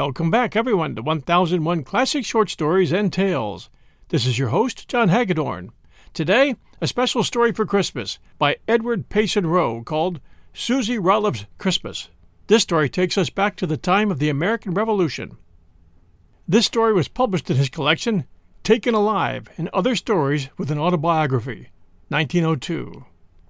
Welcome back, everyone, to 1001 Classic Short Stories and Tales. This is your host, John Hagedorn. Today, a special story for Christmas by Edward Payson Rowe called Susie Rollif's Christmas. This story takes us back to the time of the American Revolution. This story was published in his collection, Taken Alive and Other Stories with an Autobiography, 1902.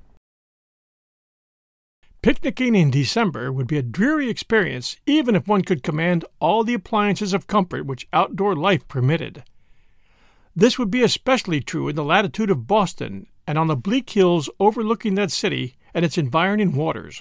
Picnicking in December would be a dreary experience even if one could command all the appliances of comfort which outdoor life permitted. This would be especially true in the latitude of Boston and on the bleak hills overlooking that city and its environing waters.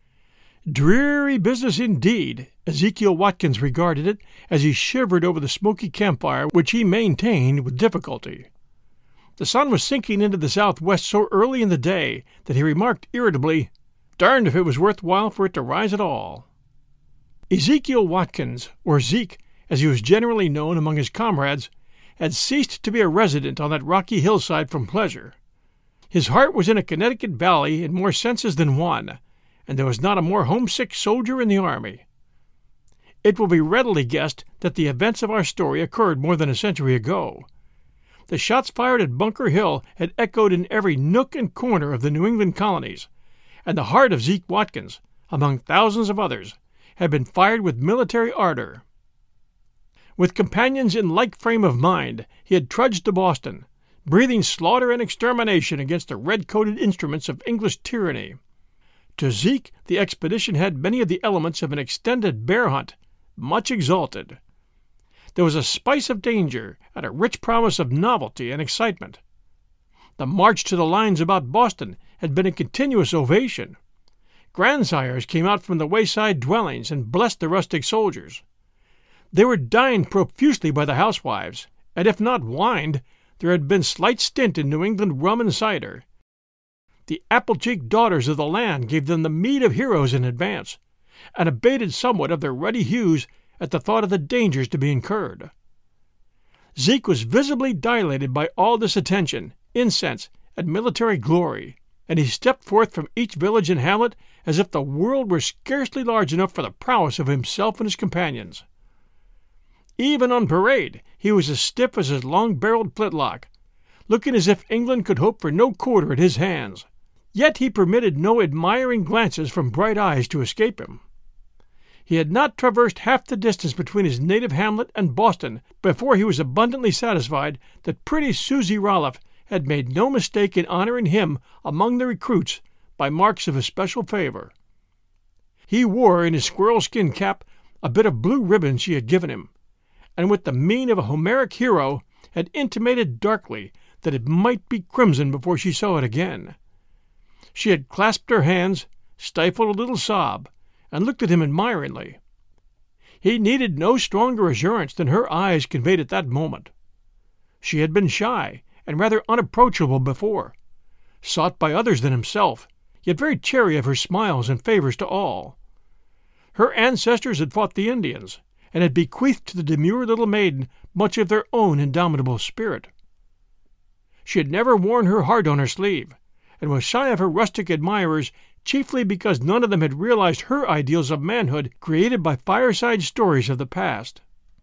Dreary business indeed, Ezekiel Watkins regarded it as he shivered over the smoky campfire which he maintained with difficulty. The sun was sinking into the southwest so early in the day that he remarked irritably, "Darned if it was worth while for it to rise at all." Ezekiel Watkins, or Zeke, as he was generally known among his comrades, had ceased to be a resident on that rocky hillside from pleasure. His heart was in a Connecticut valley in more senses than one, and there was not a more homesick soldier in the army. It will be readily guessed that the events of our story occurred more than a century ago. The shots fired at Bunker Hill had echoed in every nook and corner of the New England colonies, and the heart of Zeke Watkins, among thousands of others, had been fired with military ardor. With companions in like frame of mind, he had trudged to Boston, breathing slaughter and extermination against the red-coated instruments of English tyranny. To Zeke, the expedition had many of the elements of an extended bear hunt, much exalted. There was a spice of danger and a rich promise of novelty and excitement. The march to the lines about Boston had been a continuous ovation. Grandsires came out from the wayside dwellings and blessed the rustic soldiers. They were dined profusely by the housewives, and if not wined, there had been slight stint in New England rum and cider. The apple-cheeked daughters of the land gave them the meed of heroes in advance, and abated somewhat of their ruddy hues at the thought of the dangers to be incurred. Zeke was visibly dilated by all this attention, incense, and military glory, and he stepped forth from each village and hamlet as if the world were scarcely large enough for the prowess of himself and his companions. Even on parade he was as stiff as his long-barreled flintlock, looking as if England could hope for no quarter at his hands. Yet he permitted no admiring glances from bright eyes to escape him. He had not traversed half the distance between his native hamlet and Boston before he was abundantly satisfied that pretty Susie Rollif had made no mistake in honoring him among the recruits by marks of especial favor. He wore in his squirrel-skin cap a bit of blue ribbon she had given him, and with the mien of a Homeric hero had intimated darkly that it might be crimson before she saw it again. She had clasped her hands, stifled a little sob, and looked at him admiringly. He needed no stronger assurance than her eyes conveyed at that moment. She had been shy and rather unapproachable before, sought by others than himself, yet very chary of her smiles and favors to all. Her ancestors had fought the Indians, and had bequeathed to the demure little maiden much of their own indomitable spirit. She had never worn her heart on her sleeve, and was shy of her rustic admirers chiefly because none of them had realized her ideals of manhood created by fireside stories of the past.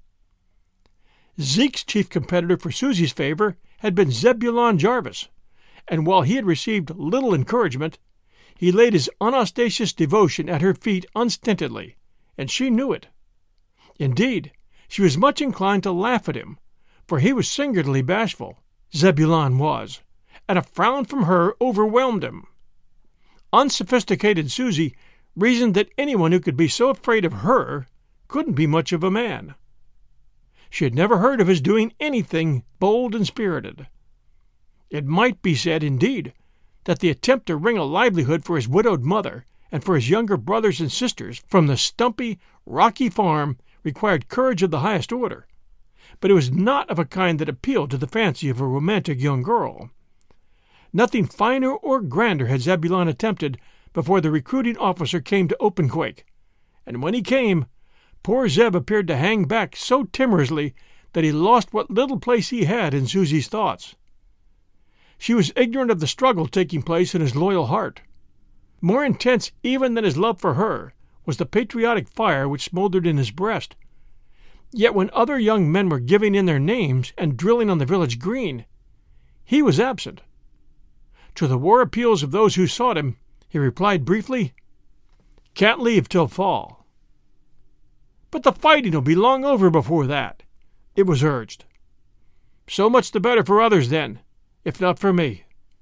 Zeke's chief competitor for Susie's favor had been Zebulon Jarvis, and while he had received little encouragement, he laid his unostentatious devotion at her feet unstintedly, and she knew it. Indeed, she was much inclined to laugh at him, for he was singularly bashful, Zebulon was, and a frown from her overwhelmed him. Unsophisticated Susie reasoned that anyone who could be so afraid of her couldn't be much of a man. She had never heard of his doing anything bold and spirited. It might be said, indeed, that the attempt to wring a livelihood for his widowed mother and for his younger brothers and sisters from the stumpy, rocky farm required courage of the highest order, but it was not of a kind that appealed to the fancy of a romantic young girl. Nothing finer or grander had Zebulon attempted before the recruiting officer came to Openquake, and when he came, poor Zeb appeared to hang back so timorously that he lost what little place he had in Susie's thoughts. She was ignorant of the struggle taking place in his loyal heart. More intense even than his love for her was the patriotic fire which smoldered in his breast, Yet when other young men were giving in their names and drilling on the village green, he was absent. To the war appeals of those who sought him, he replied briefly, "Can't leave till fall." "But the fighting will be long over before that," it was urged. "So much the better for others, then, if not for me."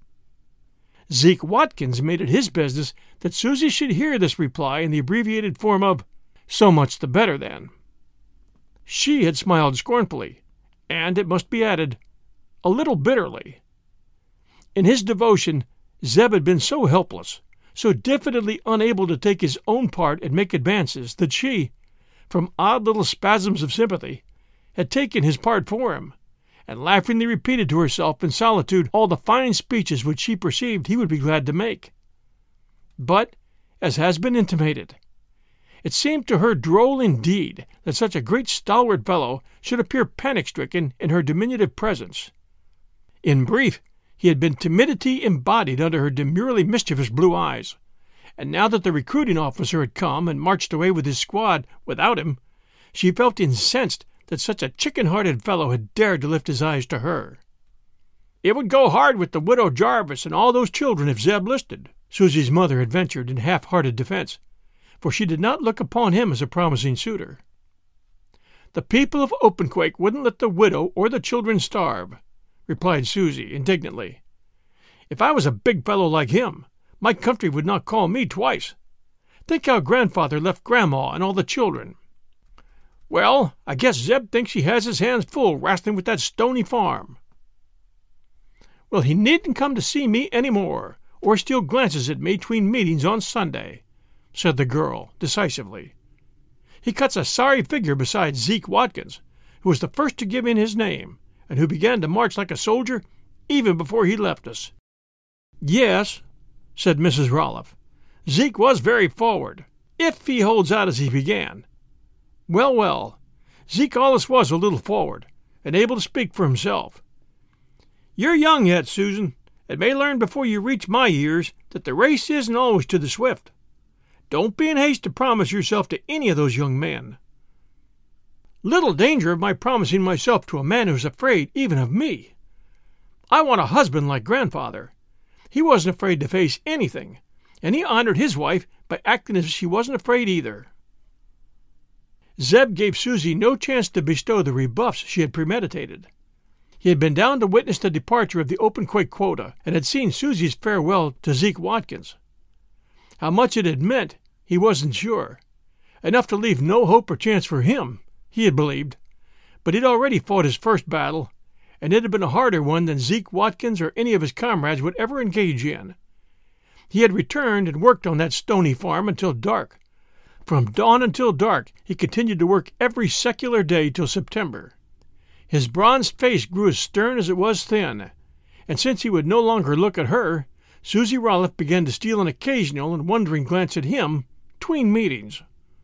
Zeke Watkins made it his business that Susie should hear this reply in the abbreviated form of "so much the better, then." She had smiled scornfully, and, it must be added, a little bitterly. In his devotion, Zeb had been so helpless, so diffidently unable to take his own part and make advances, that she, from odd little spasms of sympathy, had taken his part for him, and laughingly repeated to herself in solitude all the fine speeches which she perceived he would be glad to make. But, as has been intimated, it seemed to her droll indeed that such a great stalwart fellow should appear panic-stricken in her diminutive presence. In brief, he had been timidity embodied under her demurely mischievous blue eyes, and now that the recruiting officer had come and marched away with his squad without him, she felt incensed that such a chicken-hearted fellow had dared to lift his eyes to her. "It would go hard with the widow Jarvis and all those children if Zeb listed," Susie's mother had ventured in half-hearted defense, for she did not look upon him as a promising suitor. "The people of Openquake wouldn't let the widow or the children starve," replied Susie indignantly. "If I was a big fellow like him, my country would not call me twice. Think how grandfather left Grandma and all the children." "Well, I guess Zeb thinks he has his hands full wrastling with that Stony farm." "Well, he needn't come to see me any more, or steal glances at me 'tween meetings on Sunday," said the girl decisively. "He cuts a sorry figure beside Zeke Watkins, who was the first to give in his name, and who began to march like a soldier even before he left us." "Yes," said Mrs. Roloff, "Zeke was very forward, if he holds out as he began. Well, well, Zeke allus was a little forward, and able to speak for himself. You're young yet, Susan, and may learn before you reach my years that the race isn't always to the swift. Don't be in haste to promise yourself to any of those young men." "Little danger of my promising myself to a man who's afraid even of me. I want a husband like grandfather. He wasn't afraid to face anything, and he honored his wife by acting as if she wasn't afraid either." Zeb gave Susie no chance to bestow the rebuffs she had premeditated. He had been down to witness the departure of the Openquake quota, and had seen Susie's farewell to Zeke Watkins. How much it had meant, he wasn't sure. Enough to leave no hope or chance for him, he had believed, but he'd already fought his first battle, and it had been a harder one than Zeke Watkins or any of his comrades would ever engage in. He had returned and worked on that Stony farm until dark. From dawn until dark he continued to work every secular day till September. His bronzed face grew as stern as it was thin, and since he would no longer look at her, Susie Roloff began to steal an occasional and wondering glance at him 'tween meetings.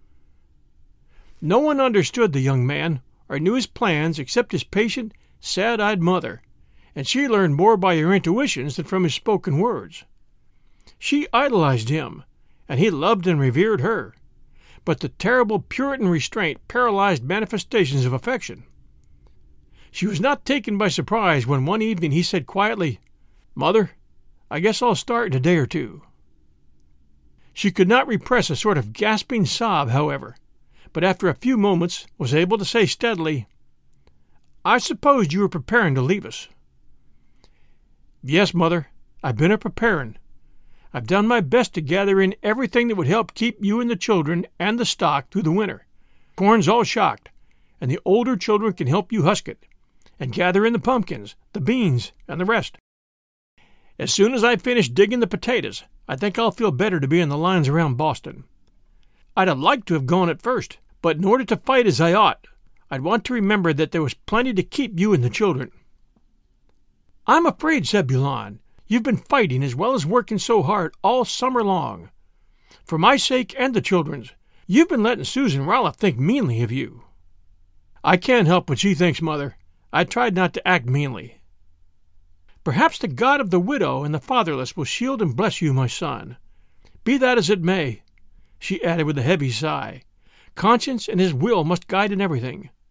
No one understood the young man or knew his plans except his patient, sad-eyed mother, and she learned more by her intuitions than from his spoken words. She idolized him, and he loved and revered her, but the terrible Puritan restraint paralyzed manifestations of affection. She was not taken by surprise when one evening he said quietly, "Mother, I guess I'll start in a day or two." She could not repress a sort of gasping sob, however, but after a few moments was able to say steadily, "I supposed you were preparing to leave us." "Yes, Mother, I've been a-preparing. I've done my best to gather in everything that would help keep you and the children and the stock through the winter. Corn's all shocked, and the older children can help you husk it, and gather in the pumpkins, the beans, and the rest. As soon as I've finished digging the potatoes, I think I'll feel better to be in the lines around Boston. I'd have liked to have gone at first, but in order to fight as I ought, I'd want to remember that there was plenty to keep you and the children." "I'm afraid, Zebulon, you've been fighting as well as working so hard all summer long. For my sake and the children's, you've been letting Susan Roloff think meanly of you." "I can't help what she thinks, Mother. I tried not to act meanly." "Perhaps the God of the widow and the fatherless will shield and bless you, my son. Be that as it may," she added with a heavy sigh, "conscience and his will must guide in everything.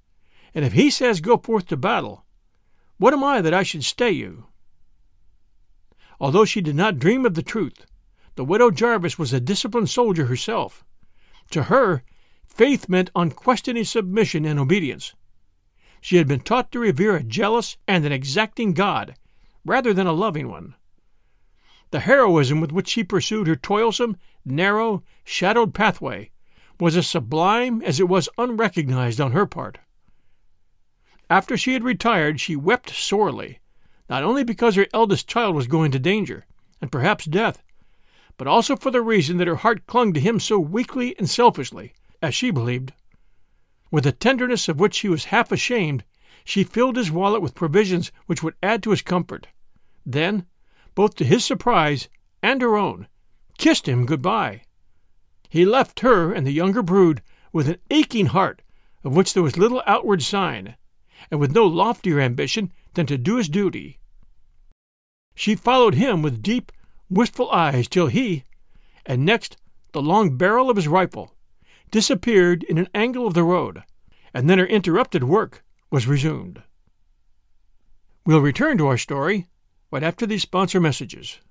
and if he says go forth to battle, what am I that I should stay you?" Although she did not dream of the truth, the widow Jarvis was a disciplined soldier herself. To her, faith meant unquestioning submission and obedience. She had been taught to revere a jealous and an exacting God, rather than a loving one. The heroism with which she pursued her toilsome, narrow, shadowed pathway was as sublime as it was unrecognized on her part. After she had retired, she wept sorely, not only because her eldest child was going to danger, and perhaps death, but also for the reason that her heart clung to him so weakly and selfishly, as she believed. With a tenderness of which she was half ashamed, she filled his wallet with provisions which would add to his comfort. Then, both to his surprise and her own, kissed him good-bye. He left her and the younger brood with an aching heart of which there was little outward sign, and with no loftier ambition than to do his duty. She followed him with deep, wistful eyes till he, and next the long barrel of his rifle, disappeared in an angle of the road, and then her interrupted work was resumed. We'll return to our story right after these sponsor messages.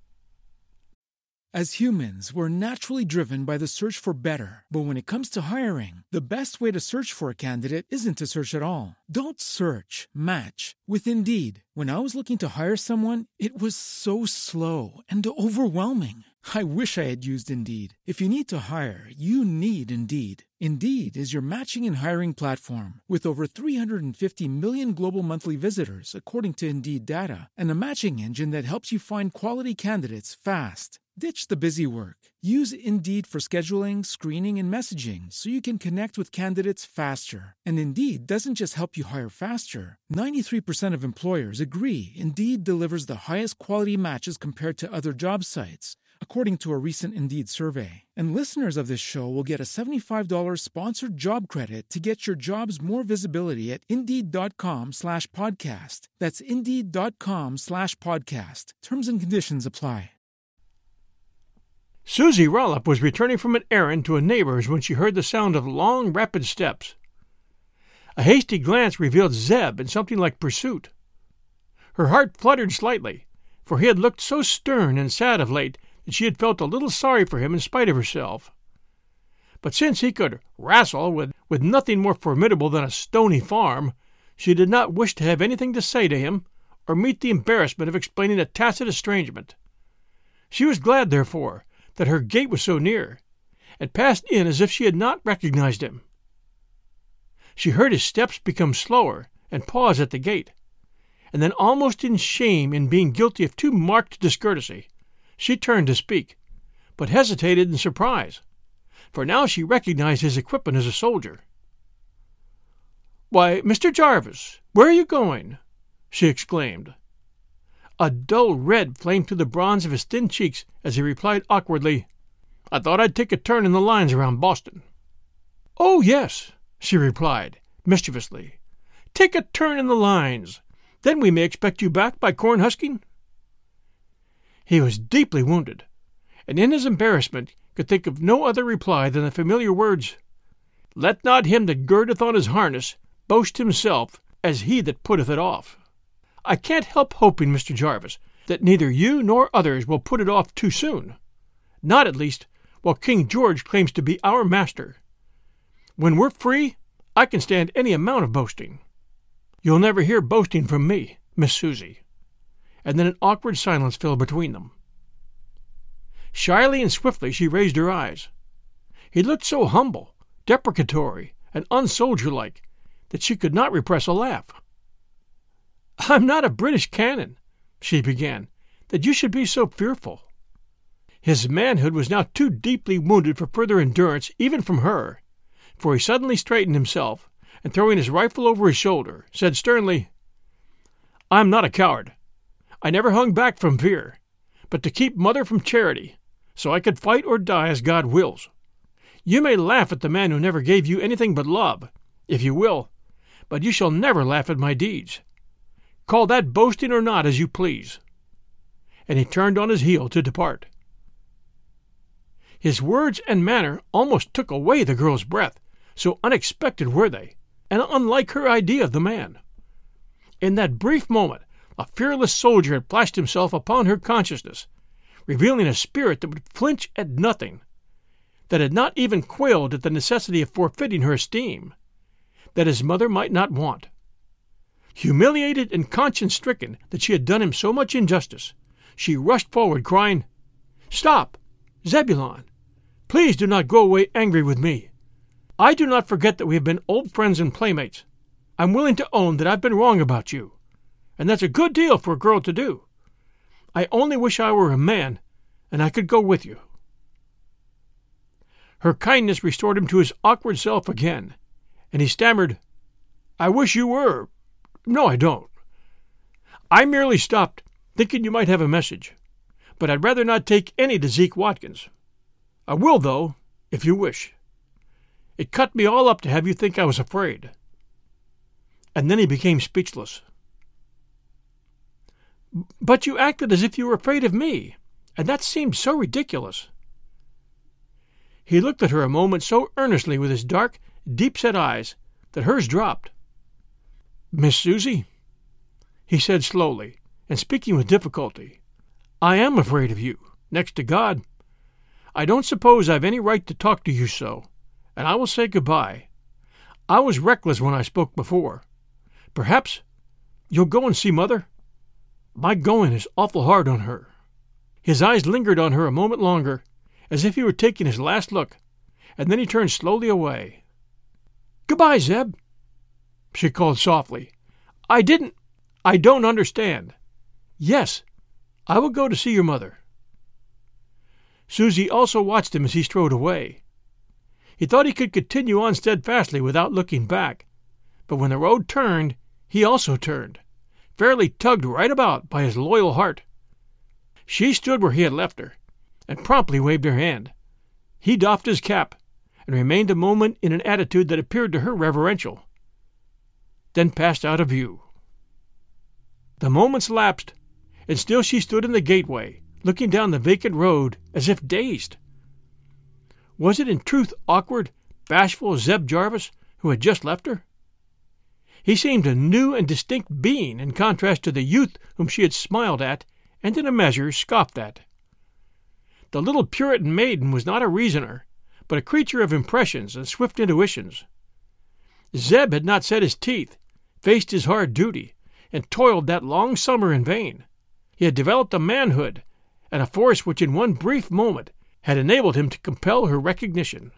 As humans, we're naturally driven by the search for better. But when it comes to hiring, the best way to search for a candidate isn't to search at all. Don't search, match with Indeed. When I was looking to hire someone, it was so slow and overwhelming. I wish I had used Indeed. If you need to hire, you need Indeed. Indeed is your matching and hiring platform with over 350 million global monthly visitors, according to Indeed data, and a matching engine that helps you find quality candidates fast. Ditch the busy work. Use Indeed for scheduling, screening, and messaging so you can connect with candidates faster. And Indeed doesn't just help you hire faster. 93% of employers agree Indeed delivers the highest quality matches compared to other job sites, according to a recent Indeed survey. And listeners of this show will get a $75 sponsored job credit to get your jobs more visibility at Indeed.com/podcast. That's Indeed.com/podcast. Terms and conditions apply. Susie Rollop was returning from an errand to a neighbor's when she heard the sound of long, rapid steps. A hasty glance revealed Zeb in something like pursuit. Her heart fluttered slightly, for he had looked so stern and sad of late that she had felt a little sorry for him in spite of herself. But since he could wrestle with nothing more formidable than a stony farm, she did not wish to have anything to say to him or meet the embarrassment of explaining a tacit estrangement. She was glad, therefore, that her gate was so near, and passed in as if she had not recognized him. She heard his steps become slower and pause at the gate, and then, almost in shame in being guilty of too marked discourtesy, she turned to speak, but hesitated in surprise, for now she recognized his equipment as a soldier. "Why, Mr. Jarvis, where are you going?" she exclaimed. A dull red flamed through the bronze of his thin cheeks as he replied awkwardly, "I thought I'd take a turn in the lines around Boston." "Oh, yes," she replied, mischievously. "Take a turn in the lines. Then we may expect you back by corn husking." He was deeply wounded, and in his embarrassment could think of no other reply than the familiar words, "Let not him that girdeth on his harness boast himself as he that putteth it off." I can't help hoping, Mr. Jarvis, that neither you nor others will put it off too soon. Not, at least, while King George claims to be our master. When we're free, I can stand any amount of boasting. You'll never hear boasting from me, Miss Susie. And then an awkward silence fell between them. Shyly and swiftly she raised her eyes. He looked so humble, deprecatory, and unsoldier-like that she could not repress a laugh. "I'm not a British cannon," she began, "that you should be so fearful." His manhood was now too deeply wounded for further endurance even from her, for he suddenly straightened himself, and throwing his rifle over his shoulder, said sternly, "I'm not a coward. I never hung back from fear, but to keep mother from charity, so I could fight or die as God wills. You may laugh at the man who never gave you anything but love, if you will, but you shall never laugh at my deeds. Call that boasting or not as you please." And he turned on his heel to depart. His words and manner almost took away the girl's breath, so unexpected were they, and unlike her idea of the man. In that brief moment, a fearless soldier had flashed himself upon her consciousness, revealing a spirit that would flinch at nothing, that had not even quailed at the necessity of forfeiting her esteem, that his mother might not want. Humiliated and conscience-stricken that she had done him so much injustice, she rushed forward, crying, "Stop! Zebulon! Please do not go away angry with me. I do not forget that we have been old friends and playmates. I'm willing to own that I've been wrong about you, and that's a good deal for a girl to do. I only wish I were a man, and I could go with you." Her kindness restored him to his awkward self again, and he stammered, "I wish you were. No, I don't. I merely stopped, thinking you might have a message, but I'd rather not take any to Zeke Watkins. I will, though, if you wish. It cut me all up to have you think I was afraid." And then he became speechless. "But you acted as if you were afraid of me, and that seemed so ridiculous." He looked at her a moment so earnestly with his dark, deep-set eyes that hers dropped. "Miss Susie," he said slowly, and speaking with difficulty, "I am afraid of you, next to God. I don't suppose I've any right to talk to you so, and I will say good-bye. I was reckless when I spoke before. Perhaps you'll go and see Mother? My going is awful hard on her." His eyes lingered on her a moment longer, as if he were taking his last look, and then he turned slowly away. "Good-bye, Zeb," she called softly. I don't understand. Yes, I will go to see your mother." Susie also watched him as he strode away. He thought he could continue on steadfastly without looking back, but when the road turned, he also turned, fairly tugged right about by his loyal heart. She stood where he had left her, and promptly waved her hand. He doffed his cap, and remained a moment in an attitude that appeared to her reverential, then passed out of view. The moments lapsed, and still she stood in the gateway, looking down the vacant road as if dazed. Was it in truth awkward, bashful Zeb Jarvis who had just left her? He seemed a new and distinct being in contrast to the youth whom she had smiled at and in a measure scoffed at. The little Puritan maiden was not a reasoner, but a creature of impressions and swift intuitions. Zeb had not set his teeth, faced his hard duty, and toiled that long summer in vain. He had developed a manhood and a force which in one brief moment had enabled him to compel her recognition.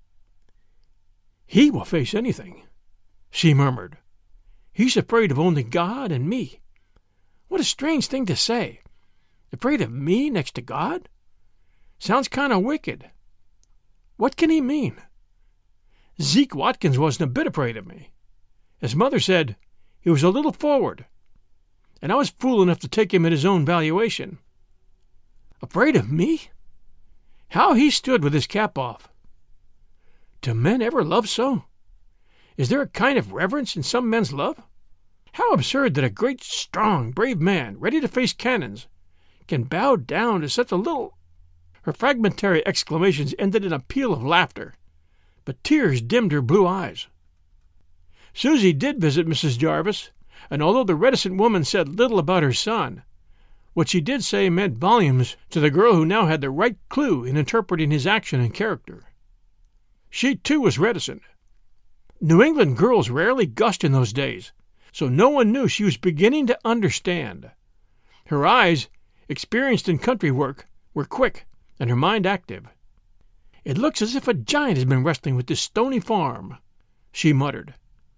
"He will face anything," she murmured. "He's afraid of only God and me. What a strange thing to say. Afraid of me next to God? Sounds kind of wicked. What can he mean? Zeke Watkins wasn't a bit afraid of me. As Mother said, he was a little forward, and I was fool enough to take him at his own valuation. Afraid of me? How he stood with his cap off! Do men ever love so? Is there a kind of reverence in some men's love? How absurd that a great, strong, brave man, ready to face cannons, can bow down to such a little—" Her fragmentary exclamations ended in a peal of laughter, but tears dimmed her blue eyes. Susie did visit Mrs. Jarvis, and although the reticent woman said little about her son, what she did say meant volumes to the girl who now had the right clue in interpreting his action and character. She, too, was reticent. New England girls rarely gushed in those days, so no one knew she was beginning to understand. Her eyes, experienced in country work, were quick, and her mind active. "It looks as if a giant has been wrestling with this stony farm," she muttered.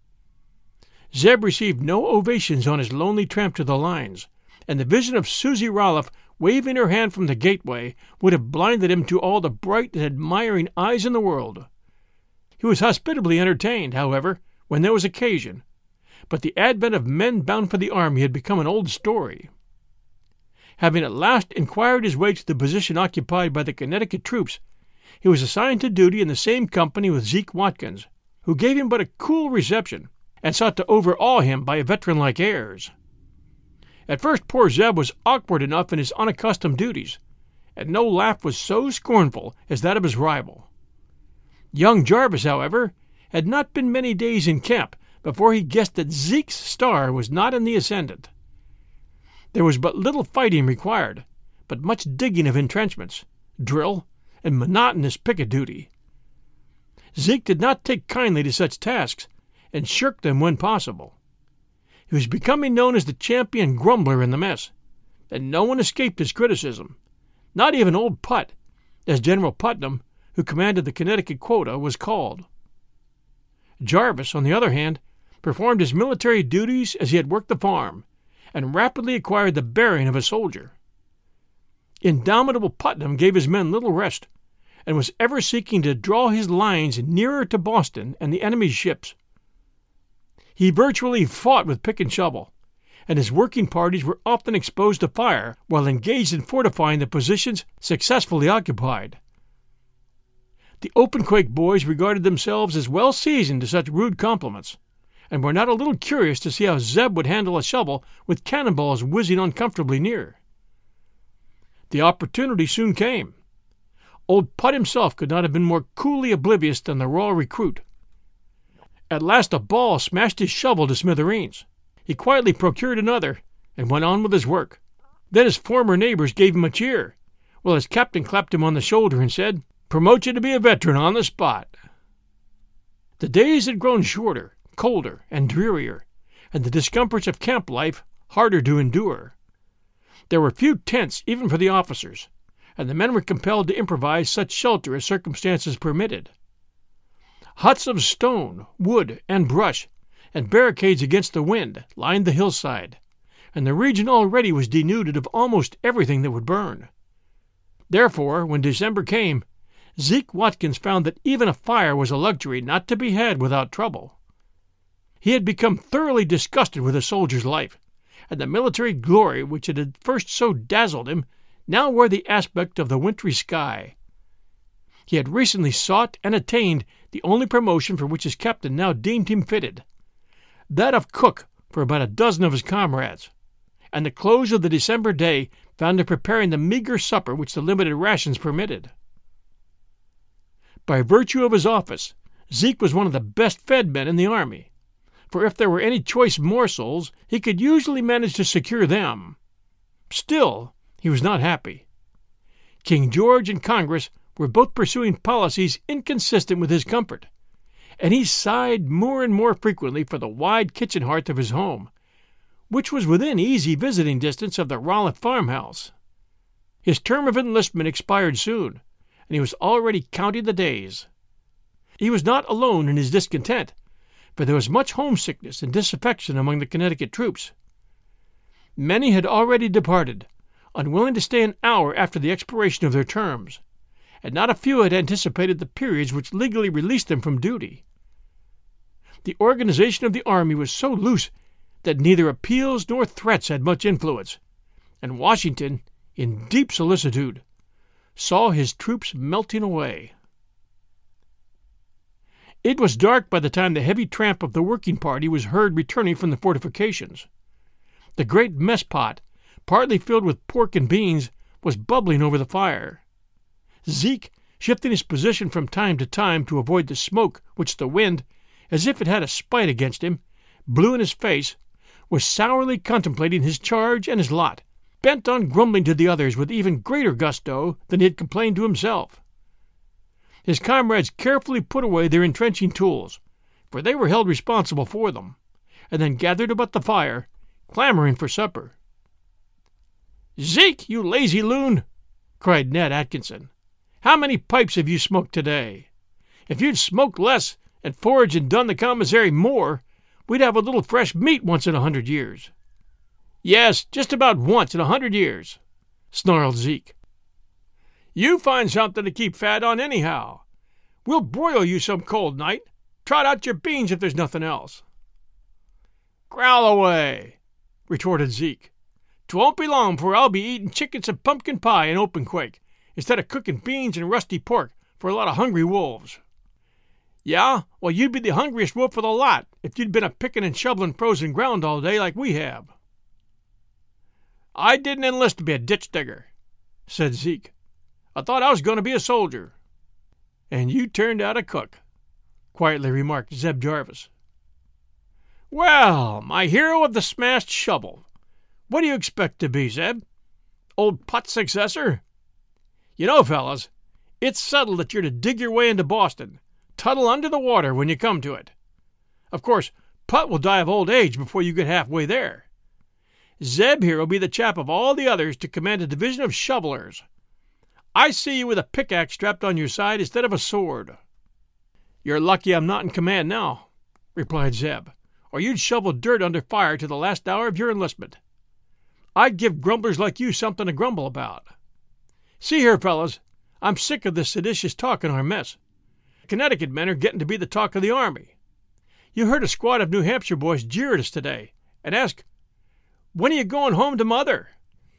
Zeb received no ovations on his lonely tramp to the lines, and the vision of Susie Ralph waving her hand from the gateway would have blinded him to all the bright and admiring eyes in the world. He was hospitably entertained, however, when there was occasion, but the advent of men bound for the army had become an old story. Having at last inquired his way to the position occupied by the Connecticut troops, he was assigned to duty in the same company with Zeke Watkins, who gave him but a cool reception, and sought to overawe him by veteran-like airs. At first poor Zeb was awkward enough in his unaccustomed duties, and no laugh was so scornful as that of his rival. Young Jarvis, however, had not been many days in camp before he guessed that Zeke's star was not in the ascendant. There was but little fighting required, but much digging of entrenchments, drill, and monotonous picket duty. Zeke did not take kindly to such tasks, and shirked them when possible. He was becoming known as the champion grumbler in the mess, and no one escaped his criticism, not even Old Put, as General Putnam, who commanded the Connecticut quota, was called. Jarvis, on the other hand, performed his military duties as he had worked the farm, and rapidly acquired the bearing of a soldier. Indomitable Putnam gave his men little rest, and was ever seeking to draw his lines nearer to Boston and the enemy's ships. He virtually fought with pick and shovel, and his working parties were often exposed to fire while engaged in fortifying the positions successfully occupied. The Openquake boys regarded themselves as well seasoned to such rude compliments, and were not a little curious to see how Zeb would handle a shovel with cannonballs whizzing uncomfortably near. The opportunity soon came. Old Put himself could not have been more coolly oblivious than the raw recruit. At last a ball smashed his shovel to smithereens. He quietly procured another, and went on with his work. Then his former neighbors gave him a cheer, while his captain clapped him on the shoulder and said, "Promote you to be a veteran on the spot." The days had grown shorter, colder, and drearier, and the discomforts of camp life harder to endure. There were few tents even for the officers, and the men were compelled to improvise such shelter as circumstances permitted. Huts of stone, wood, and brush, and barricades against the wind lined the hillside, and the region already was denuded of almost everything that would burn. Therefore, when December came, Zeke Watkins found that even a fire was a luxury not to be had without trouble. He had become thoroughly disgusted with a soldier's life, and the military glory which had at first so dazzled him now wore the aspect of the wintry sky. He had recently sought and attained the only promotion for which his captain now deemed him fitted, that of cook for about a dozen of his comrades, and the close of the December day found him preparing the meager supper which the limited rations permitted. By virtue of his office, Zeke was one of the best-fed men in the army, for if there were any choice morsels, he could usually manage to secure them. Still, he was not happy. King George and Congress were both pursuing policies inconsistent with his comfort, and he sighed more and more frequently for the wide kitchen hearth of his home, which was within easy visiting distance of the Rolliff farmhouse. His term of enlistment expired soon, and he was already counting the days. He was not alone in his discontent, for there was much homesickness and disaffection among the Connecticut troops. Many had already departed, unwilling to stay an hour after the expiration of their terms, and not a few had anticipated the periods which legally released them from duty. The organization of the army was so loose that neither appeals nor threats had much influence, and Washington, in deep solicitude, saw his troops melting away. It was dark by the time the heavy tramp of the working party was heard returning from the fortifications. The great mess pot, partly filled with pork and beans, was bubbling over the fire. Zeke, shifting his position from time to time to avoid the smoke which the wind, as if it had a spite against him, blew in his face, was sourly contemplating his charge and his lot, bent on grumbling to the others with even greater gusto than he had complained to himself. His comrades carefully put away their entrenching tools, for they were held responsible for them, and then gathered about the fire, clamoring for supper. "Zeke, you lazy loon!" cried Ned Atkinson. "How many pipes have you smoked today? If you'd smoked less and foraged and done the commissary more, we'd have a little fresh meat once in 100 years. "Yes, just about once in 100 years, snarled Zeke. "You find something to keep fat on anyhow. We'll broil you some cold night. Trot out your beans if there's nothing else." "Growl away," retorted Zeke. "'Twon't be long before I'll be eating chickens and pumpkin pie in Openquake, instead of cooking beans and rusty pork for a lot of hungry wolves." "Yeah, well, you'd be the hungriest wolf of the lot if you'd been a picking and shoveling frozen ground all day like we have." "I didn't enlist to be a ditch digger," said Zeke. "I thought I was going to be a soldier." "And you turned out a cook," quietly remarked Zeb Jarvis. "Well, my hero of the smashed shovel. What do you expect to be, Zeb? Old Putt's successor? You know, fellas, it's settled that you're to dig your way into Boston, tunnel under the water when you come to it. Of course, Putt will die of old age before you get halfway there. Zeb here will be the chap of all the others to command a division of shovelers. I see you with a pickaxe strapped on your side instead of a sword." "You're lucky I'm not in command now," replied Zeb, "or you'd shovel dirt under fire to the last hour of your enlistment. I'd give grumblers like you something to grumble about. See here, fellas, I'm sick of this seditious talk in our mess. Connecticut men are getting to be the talk of the army. You heard a squad of New Hampshire boys jeer at us today and ask, 'When are you going home to mother?'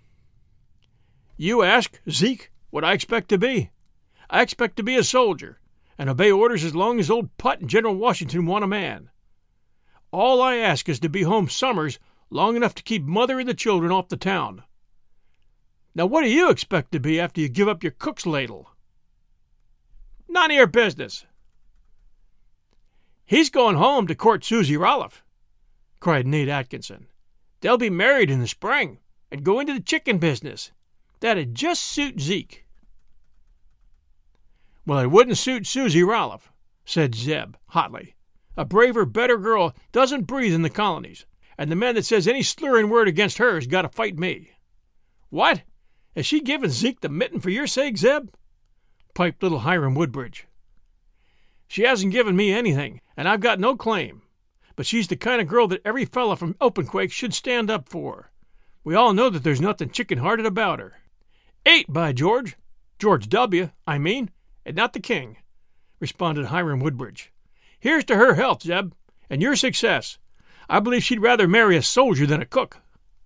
You ask, Zeke, what I expect to be. I expect to be a soldier and obey orders as long as old Putt and General Washington want a man. All I ask is to be home summers long enough to keep mother and the children off the town. Now what do you expect to be after you give up your cook's ladle?" "None of your business." "He's going home to court Susie Rolliff," cried Nate Atkinson. "They'll be married in the spring and go into the chicken business. That'd just suit Zeke." "Well, it wouldn't suit Susie Rolliff," said Zeb hotly. "A braver, better girl doesn't breathe in the colonies, and the man that says any slurring word against her has got to fight me." "What? Has she given Zeke the mitten for your sake, Zeb?" piped little Hiram Woodbridge. "She hasn't given me anything, and I've got no claim. But she's the kind of girl that every fellow from Openquake should stand up for. We all know that there's nothing chicken-hearted about her." "Ain't, by George! George W., I mean, and not the king," responded Hiram Woodbridge. "Here's to her health, Zeb, and your success. I believe she'd rather marry a soldier than a cook."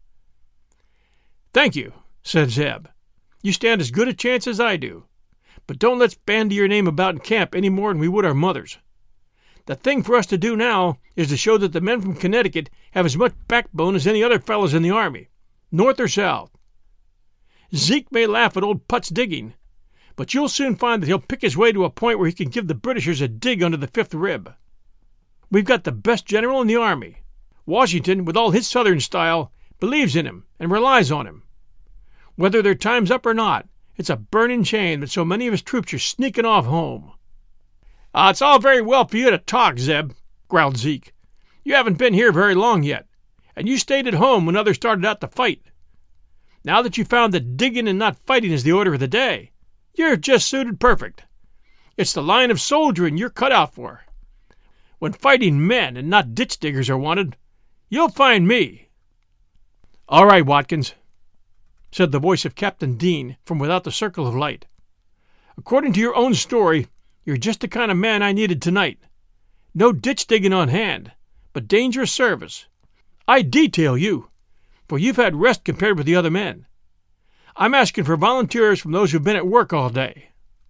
"Thank you," said Zeb. "You stand as good a chance as I do. But don't let's bandy your name about in camp any more than we would our mothers. The thing for us to do now is to show that the men from Connecticut have as much backbone as any other fellows in the army, north or south. Zeke may laugh at old Putt's digging, but you'll soon find that he'll pick his way to a point where he can give the Britishers a dig under the fifth rib. We've got the best general in the army. Washington, with all his southern style, believes in him and relies on him. Whether their time's up or not, it's a burning shame that so many of his troops are sneaking off home." "It's all very well for you to talk, Zeb," growled Zeke. "You haven't been here very long yet, and you stayed at home when others started out to fight. Now that you've found that digging and not fighting is the order of the day, you're just suited perfect. It's the line of soldiering you're cut out for. When fighting men and not ditch diggers are wanted, you'll find me." "All right, Watkins," said the voice of Captain Dean from without the circle of light. "According to your own story, you're just the kind of man I needed tonight. No ditch digging on hand, but dangerous service. I detail you, for you've had rest compared with the other men. I'm asking for volunteers from those who've been at work all day."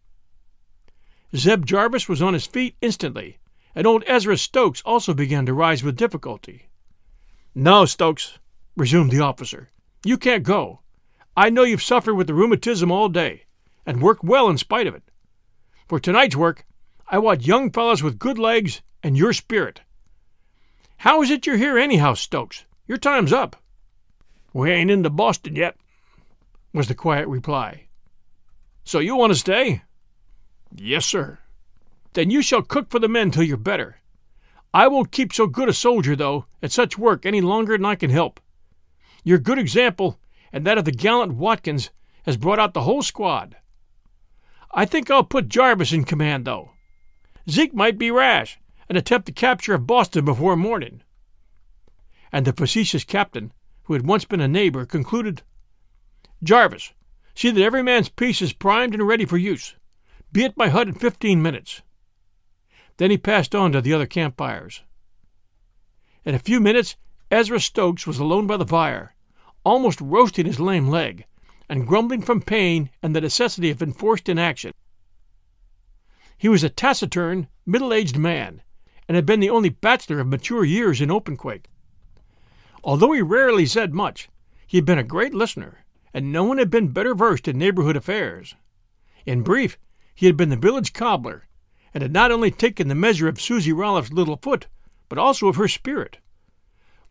Zeb Jarvis was on his feet instantly, and old Ezra Stokes also began to rise with difficulty. "No, Stokes," resumed the officer, "you can't go. I know you've suffered with the rheumatism all day, and worked well in spite of it. For tonight's work, I want young fellows with good legs and your spirit. How is it you're here anyhow, Stokes? Your time's up." "We ain't into Boston yet," was the quiet reply. "So you want to stay?" "Yes, sir." "Then you shall cook for the men till you're better. I won't keep so good a soldier, though, at such work any longer than I can help. Your good example, and that of the gallant Watkins, has brought out the whole squad. I think I'll put Jarvis in command, though. Zeke might be rash and attempt the capture of Boston before morning." And the facetious captain, who had once been a neighbor, concluded, "Jarvis, see that every man's piece is primed and ready for use. Be at my hut in 15 minutes. Then he passed on to the other campfires. In a few minutes Ezra Stokes was alone by the fire, almost roasting his lame leg, and grumbling from pain and the necessity of enforced inaction. He was a taciturn, middle-aged man, and had been the only bachelor of mature years in Openquake. Although he rarely said much, he had been a great listener, and no one had been better versed in neighborhood affairs. In brief, he had been the village cobbler, and had not only taken the measure of Susie Rolliff's little foot, but also of her spirit,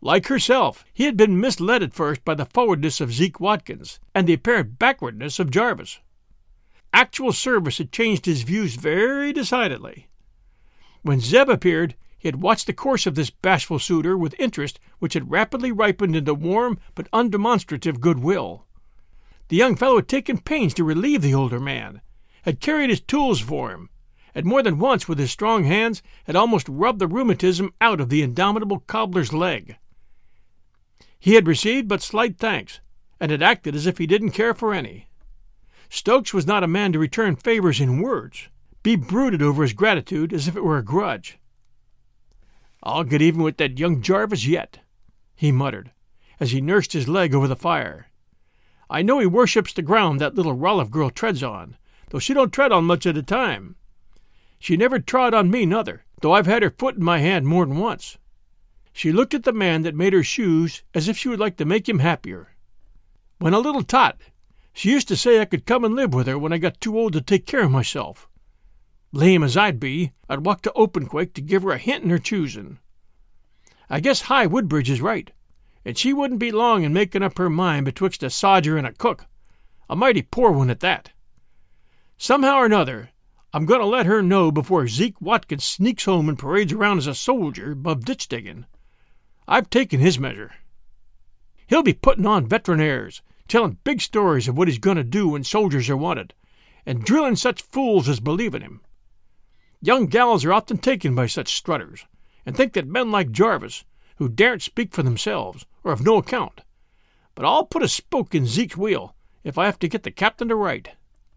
Like herself, he had been misled at first by the forwardness of Zeke Watkins and the apparent backwardness of Jarvis. Actual service had changed his views very decidedly. When Zeb appeared, he had watched the course of this bashful suitor with interest which had rapidly ripened into warm but undemonstrative goodwill. The young fellow had taken pains to relieve the older man, had carried his tools for him, and more than once with his strong hands had almost rubbed the rheumatism out of the indomitable cobbler's leg. He had received but slight thanks, and had acted as if he didn't care for any. Stokes was not a man to return favors in words, be brooded over his gratitude as if it were a grudge. "I'll get even with that young Jarvis yet," he muttered, as he nursed his leg over the fire. "I know he worships the ground that little Roloff girl treads on, though she don't tread on much at a time. She never trod on me, nuther, though I've had her foot in my hand more'n once. She looked at the man that made her shoes as if she would like to make him happier. When a little tot, she used to say I could come and live with her when I got too old to take care of myself. Lame as I'd be, I'd walk to Openquake to give her a hint in her choosing. I guess High Woodbridge is right, and she wouldn't be long in making up her mind betwixt a sodger and a cook, a mighty poor one at that. Somehow or another, I'm going to let her know before Zeke Watkins sneaks home and parades around as a soldier above ditch-digging. I've taken his measure. He'll be putting on veteran airs, telling big stories of what he's going to do when soldiers are wanted, and drilling such fools as believe in him. Young gals are often taken by such strutters, and think that men like Jarvis, who daren't speak for themselves, are of no account. But I'll put a spoke in Zeke's wheel if I have to get the captain to write."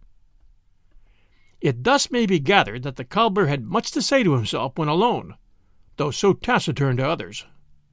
It thus may be gathered that the cobbler had much to say to himself when alone, though so taciturn to others.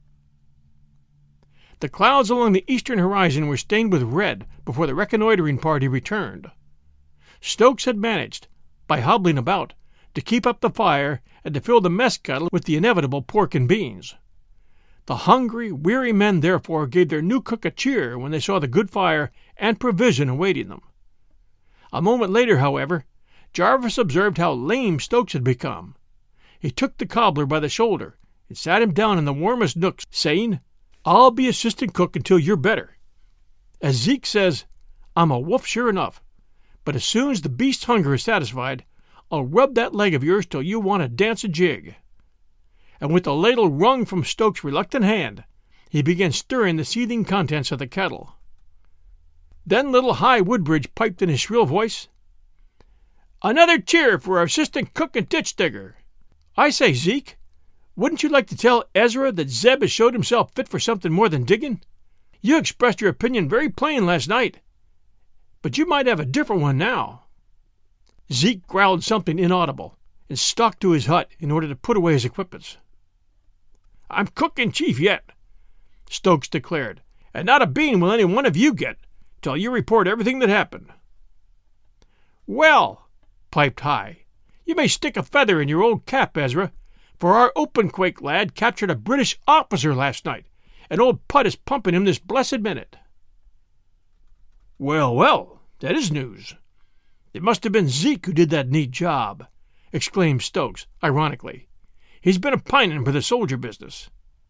The clouds along the eastern horizon were stained with red before the reconnoitering party returned. Stokes had managed, by hobbling about, to keep up the fire and to fill the mess kettle with the inevitable pork and beans. The hungry, weary men therefore gave their new cook a cheer when they saw the good fire and provision awaiting them. A moment later, however, Jarvis observed how lame Stokes had become. He took the cobbler by the shoulder and sat him down in the warmest nook, saying, "I'll be assistant cook until you're better. As Zeke says, I'm a wolf sure enough, but as soon as the beast's hunger is satisfied, I'll rub that leg of yours till you want to dance a jig." And with the ladle wrung from Stokes' reluctant hand, he began stirring the seething contents of the kettle. Then little High Woodbridge piped in his shrill voice, "Another cheer for our assistant cook and ditch-digger. I say, Zeke, wouldn't you like to tell Ezra that Zeb has showed himself fit for something more than digging? You expressed your opinion very plain last night, but you might have a different one now." Zeke growled something inaudible and stalked to his hut in order to put away his equipments. "I'm cook-in-chief yet," Stokes declared, "and not a bean will any one of you get till you report everything that happened." "Well," piped High, "you may stick a feather in your old cap, Ezra, for our Openquake lad captured a British officer last night, and old Put is pumping him this blessed minute." "Well, well, that is news. It must have been Zeke who did that neat job," exclaimed Stokes, ironically. "He's been a pining for the soldier business."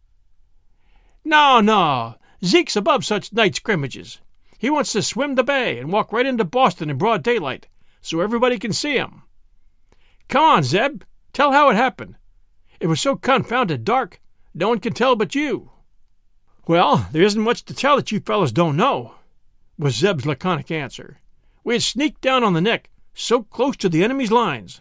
No, Zeke's above such night scrimmages. He wants to swim the bay and walk right into Boston in broad daylight, so everybody can see him. Come on, Zeb, tell how it happened. It was so confounded dark, no one can tell but you." "Well, there isn't much to tell that you fellows don't know," was Zeb's laconic answer. "We had sneaked down on the neck, so close to the enemy's lines."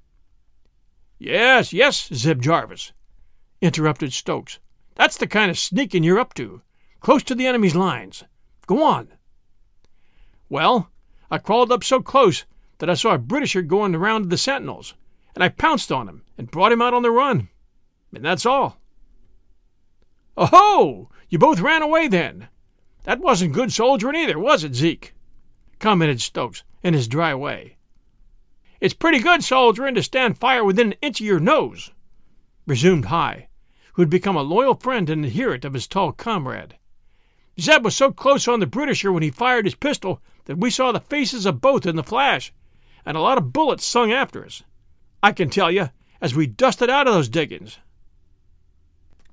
Yes, Zeb Jarvis," interrupted Stokes. "That's the kind of sneaking you're up to, close to the enemy's lines. Go on." "Well, I crawled up so close that I saw a Britisher going around to the sentinels, and I pounced on him and brought him out on the run. And that's all." "Oh-ho! You both ran away then. That wasn't good soldiering either, was it, Zeke?" commented Stokes in his dry way. "It's pretty good soldiering to stand fire within an inch of your nose," resumed High, who had become a loyal friend and adherent of his tall comrade. "Zeb was so close on the Britisher when he fired his pistol that we saw the faces of both in the flash, and a lot of bullets sung after us, I can tell you, as we dusted out of those diggings."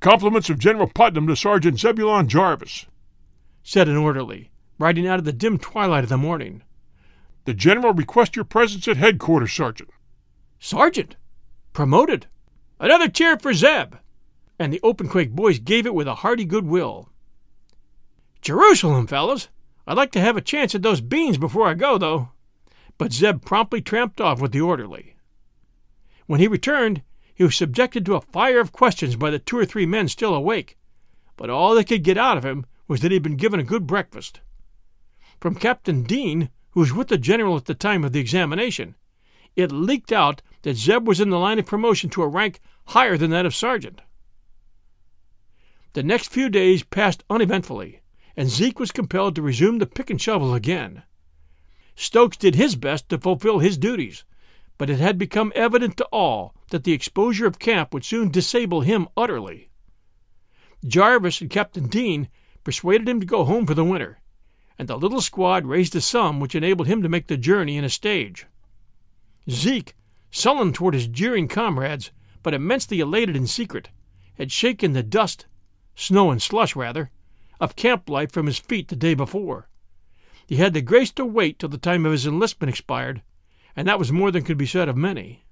"Compliments of General Putnam to Sergeant Zebulon Jarvis," said an orderly, riding out of the dim twilight of the morning. "The General requests your presence at headquarters, Sergeant." Sergeant? Promoted? Another cheer for Zeb! And the Openquake boys gave it with a hearty goodwill. "Jerusalem, fellas! I'd like to have a chance at those beans before I go, though." But Zeb promptly tramped off with the orderly. When he returned, he was subjected to a fire of questions by the 2 or 3 men still awake, but all they could get out of him was that he had been given a good breakfast. From Captain Dean, who was with the general at the time of the examination, it leaked out that Zeb was in the line of promotion to a rank higher than that of sergeant. The next few days passed uneventfully, and Zeke was compelled to resume the pick and shovel again. Stokes did his best to fulfill his duties, but it had become evident to all that the exposure of camp would soon disable him utterly. Jarvis and Captain Dean persuaded him to go home for the winter, and the little squad raised a sum which enabled him to make the journey in a stage. Zeke, sullen toward his jeering comrades, but immensely elated in secret, had shaken the dust, snow and slush rather, of camp life from his feet the day before. He had the grace to wait till the time of his enlistment expired, and that was more than could be said of many.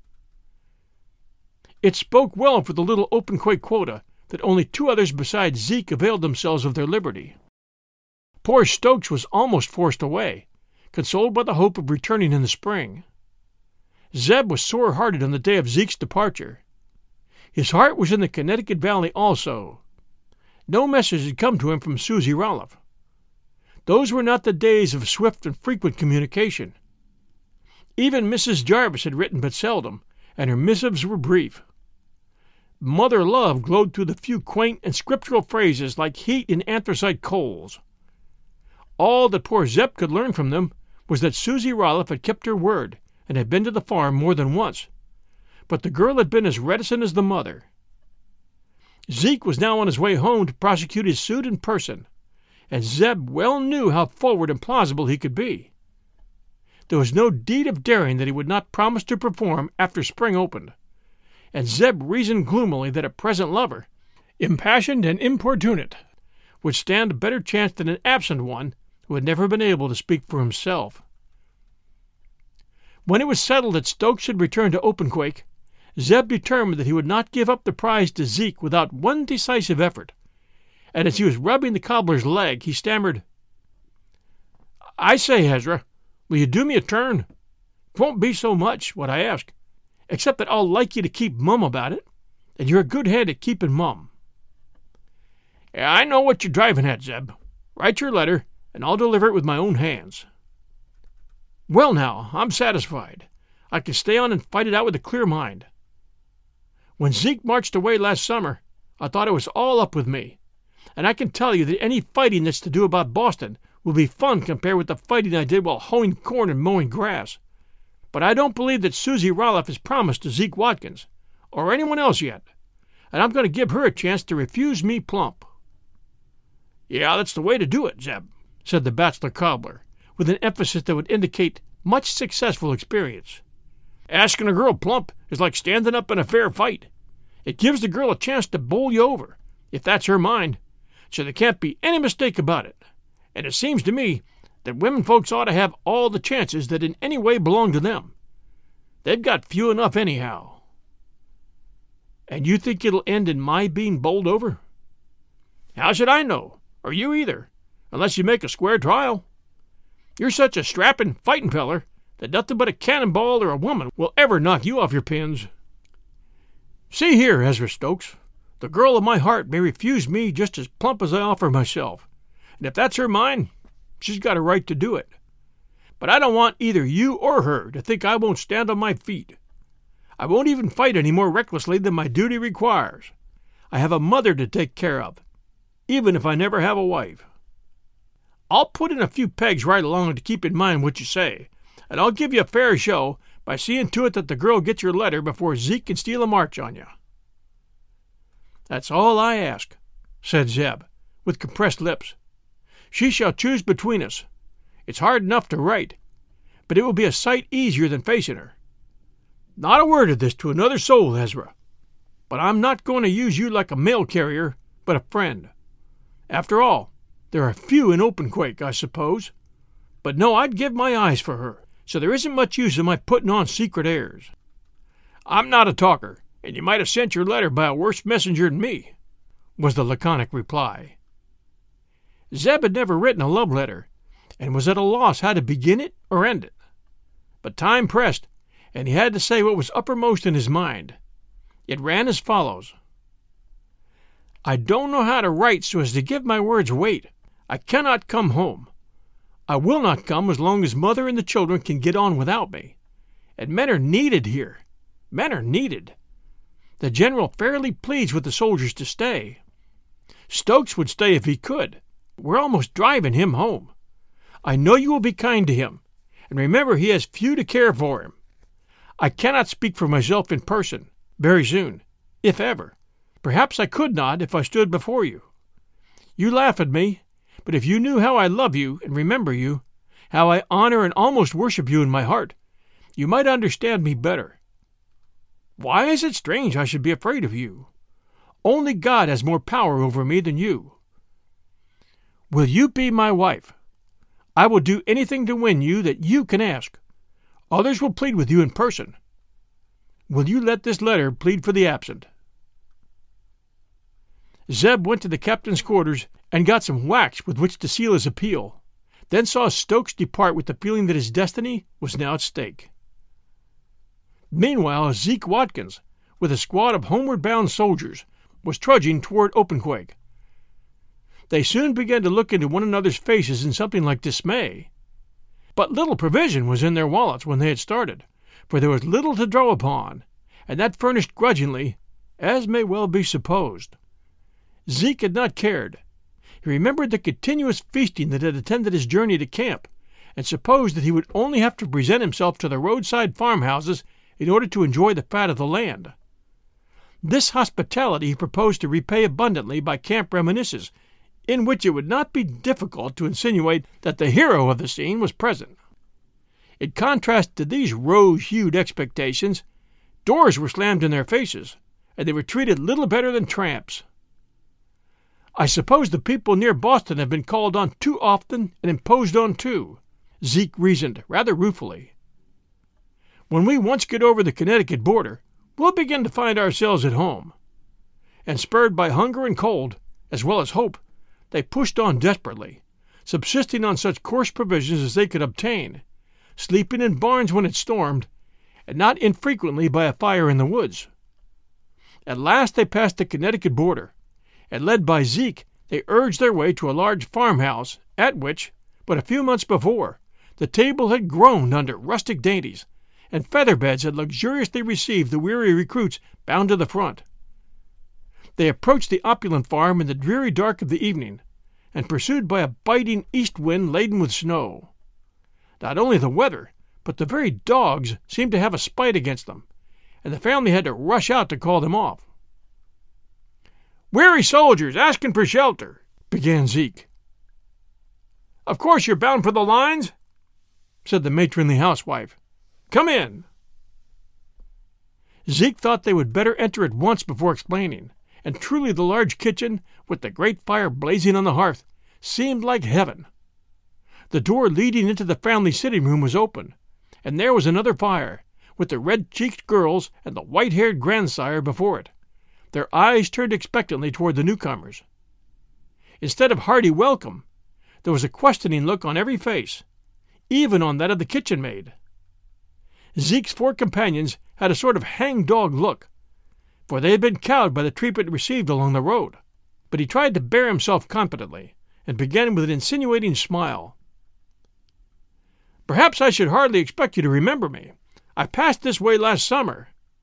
It spoke well for the little Openquake quota that only 2 others besides Zeke availed themselves of their liberty. Poor Stokes was almost forced away, consoled by the hope of returning in the spring. Zeb was sore-hearted on the day of Zeke's departure. His heart was in the Connecticut Valley also. No message had come to him from Susie Roloff. Those were not the days of swift and frequent communication. Even Mrs. Jarvis had written but seldom, and her missives were brief. Mother love glowed through the few quaint and scriptural phrases like heat in anthracite coals. All that poor Zeb could learn from them was that Susie Roloff had kept her word and had been to the farm more than once, but the girl had been as reticent as the mother. Zeke was now on his way home to prosecute his suit in person, and Zeb well knew how forward and plausible he could be. There was no deed of daring that he would not promise to perform after spring opened, and Zeb reasoned gloomily that a present lover, impassioned and importunate, would stand a better chance than an absent one who had never been able to speak for himself. When it was settled that Stokes should return to Openquake, Zeb determined that he would not give up the prize to Zeke without one decisive effort, and as he was rubbing the cobbler's leg, he stammered, "I say, Ezra, will you do me a turn? It won't be so much, what I ask, except that I'll like you to keep mum about it, and you're a good hand at keeping mum." "I know what you're driving at, Zeb. Write your letter, and I'll deliver it with my own hands." "Well, now, I'm satisfied. I can stay on and fight it out with a clear mind. When Zeke marched away last summer, I thought it was all up with me, and I can tell you that any fighting that's to do about Boston will be fun compared with the fighting I did while hoeing corn and mowing grass. But I don't believe that Susie Roloff has promised to Zeke Watkins, or anyone else yet, and I'm going to give her a chance to refuse me plump." "Yeah, that's the way to do it, Zeb," said the bachelor cobbler, with an emphasis that would indicate much successful experience. "Asking a girl plump is like standing up in a fair fight. It gives the girl a chance to bowl you over, if that's her mind, so there can't be any mistake about it. And it seems to me that women folks ought to have all the chances that in any way belong to them. They've got few enough anyhow." "And you think it'll end in my being bowled over?" "How should I know, or you either, unless you make a square trial? You're such a strapping, fighting feller that nothing but a cannonball or a woman will ever knock you off your pins. See here, Ezra Stokes, the girl of my heart may refuse me just as plump as I offer myself, and if that's her mind, she's got a right to do it. But I don't want either you or her to think I won't stand on my feet. I won't even fight any more recklessly than my duty requires. I have a mother to take care of, even if I never have a wife. I'll put in a few pegs right along to keep in mind what you say, and I'll give you a fair show by seeing to it that the girl gets your letter before Zeke can steal a march on you." "That's all I ask," said Zeb, with compressed lips. "She shall choose between us. It's hard enough to write, but it will be a sight easier than facing her. Not a word of this to another soul, Ezra." But I'm not going to use you like a mail carrier, but a friend. After all, there are few in Openquake, I suppose. But no, I'd give my eyes for her, so there isn't much use in my putting on secret airs. I'm not a talker, and you might have sent your letter by a worse messenger than me, was the laconic reply. Zeb had never written a love letter, and was at a loss how to begin it or end it. But time pressed, and he had to say what was uppermost in his mind. It ran as follows. I don't know how to write so as to give my words weight. I cannot come home. I will not come as long as mother and the children can get on without me. And men are needed here. Men are needed. The general fairly pleads with the soldiers to stay. Stokes would stay if he could. We're almost driving him home. I know you will be kind to him, and remember he has few to care for him. I cannot speak for myself in person, very soon, if ever. Perhaps I could not if I stood before you. You laugh at me, but if you knew how I love you and remember you, how I honor and almost worship you in my heart, you might understand me better. Why is it strange I should be afraid of you? Only God has more power over me than you. Will you be my wife? I will do anything to win you that you can ask. Others will plead with you in person. Will you let this letter plead for the absent? Zeb went to the captain's quarters and got some wax with which to seal his appeal, then saw Stokes depart with the feeling that his destiny was now at stake. Meanwhile, Zeke Watkins, with a squad of homeward-bound soldiers, was trudging toward Openquake. They soon began to look into one another's faces in something like dismay. But little provision was in their wallets when they had started, for there was little to draw upon, and that furnished grudgingly, as may well be supposed. Zeke had not cared. He remembered the continuous feasting that had attended his journey to camp, and supposed that he would only have to present himself to the roadside farmhouses in order to enjoy the fat of the land. This hospitality he proposed to repay abundantly by camp reminiscences, in which it would not be difficult to insinuate that the hero of the scene was present. In contrast to these rose-hued expectations, doors were slammed in their faces, and they were treated little better than tramps. I suppose the people near Boston have been called on too often and imposed on too, Zeke reasoned rather ruefully. When we once get over the Connecticut border, we'll begin to find ourselves at home. And spurred by hunger and cold, as well as hope, they pushed on desperately, subsisting on such coarse provisions as they could obtain, sleeping in barns when it stormed, and not infrequently by a fire in the woods. At last they passed the Connecticut border, and led by Zeke, they urged their way to a large farmhouse at which, but a few months before, the table had groaned under rustic dainties, and feather beds had luxuriously received the weary recruits bound to the front. They approached the opulent farm in the dreary dark of the evening, and pursued by a biting east wind laden with snow. Not only the weather, but the very dogs seemed to have a spite against them, and the family had to rush out to call them off. "Weary soldiers asking for shelter," began Zeke. "Of course you're bound for the lines," said the matronly housewife. "Come in." Zeke thought they would better enter at once before explaining, and truly the large kitchen, with the great fire blazing on the hearth, seemed like heaven. The door leading into the family sitting room was open, and there was another fire, with the red-cheeked girls and the white-haired grandsire before it, their eyes turned expectantly toward the newcomers. Instead of hearty welcome, there was a questioning look on every face, even on that of the kitchen maid. Zeke's four companions had a sort of hang-dog look, for they had been cowed by the treatment received along the road, but he tried to bear himself confidently, and began with an insinuating smile. "Perhaps I should hardly expect you to remember me. I passed this way last summer."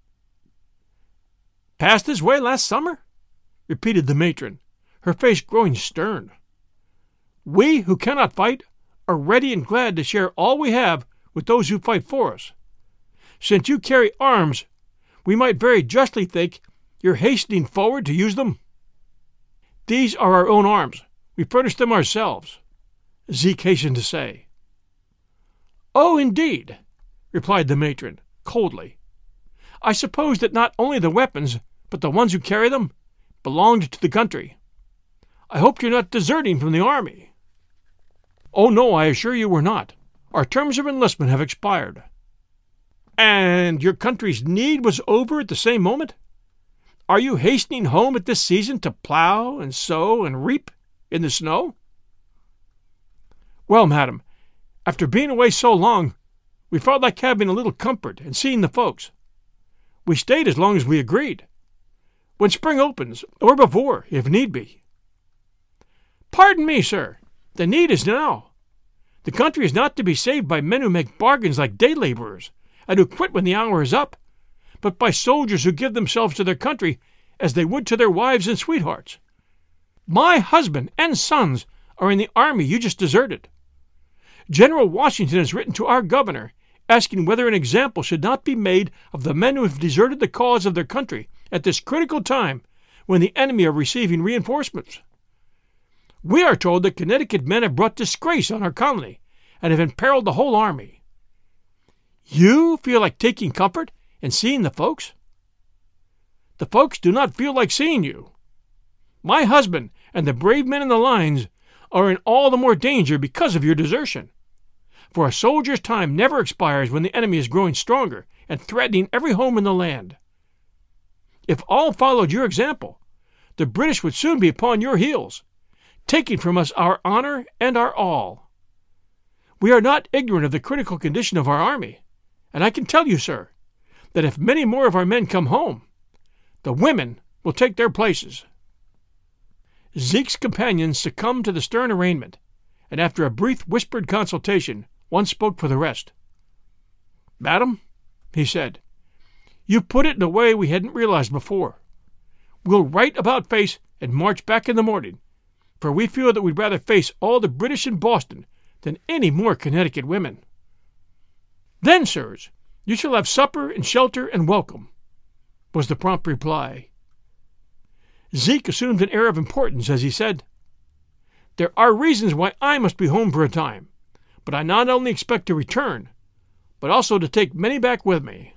"Passed this way last summer?" repeated the matron, her face growing stern. "We who cannot fight are ready and glad to share all we have with those who fight for us. Since you carry arms, we might very justly think you're hastening forward to use them." "These are our own arms. We furnished them ourselves," Zeke hastened to say. "Oh, indeed," replied the matron, coldly. "I suppose that not only the weapons, but the ones who carry them belonged to the country. I hope you're not deserting from the army." "Oh, no, I assure you we're not. Our terms of enlistment have expired." "And your country's need was over at the same moment? Are you hastening home at this season to plow and sow and reap in the snow?" "Well, madam, after being away so long, we felt like having a little comfort and seeing the folks. We stayed as long as we agreed. When spring opens, or before, if need be." "Pardon me, sir. The need is now. The country is not to be saved by men who make bargains like day laborers, and who quit when the hour is up, but by soldiers who give themselves to their country as they would to their wives and sweethearts. My husband and sons are in the army you just deserted. General Washington has written to our governor, asking whether an example should not be made of the men who have deserted the cause of their country at this critical time when the enemy are receiving reinforcements. We are told that Connecticut men have brought disgrace on our colony and have imperiled the whole army. You feel like taking comfort and seeing the folks? The folks do not feel like seeing you. My husband and the brave men in the lines are in all the more danger because of your desertion. For a soldier's time never expires when the enemy is growing stronger and threatening every home in the land. If all followed your example, the British would soon be upon your heels, taking from us our honor and our all. We are not ignorant of the critical condition of our army, and I can tell you, sir, that if many more of our men come home, the women will take their places." Zeke's companions succumbed to the stern arraignment, and after a brief whispered consultation, one spoke for the rest. "Madam," he said, "you put it in a way we hadn't realized before. We'll right about face and march back in the morning, for we feel that we'd rather face all the British in Boston than any more Connecticut women." "Then, sirs, you shall have supper and shelter and welcome," was the prompt reply. Zeke assumed an air of importance as he said, "There are reasons why I must be home for a time, but I not only expect to return, but also to take many back with me."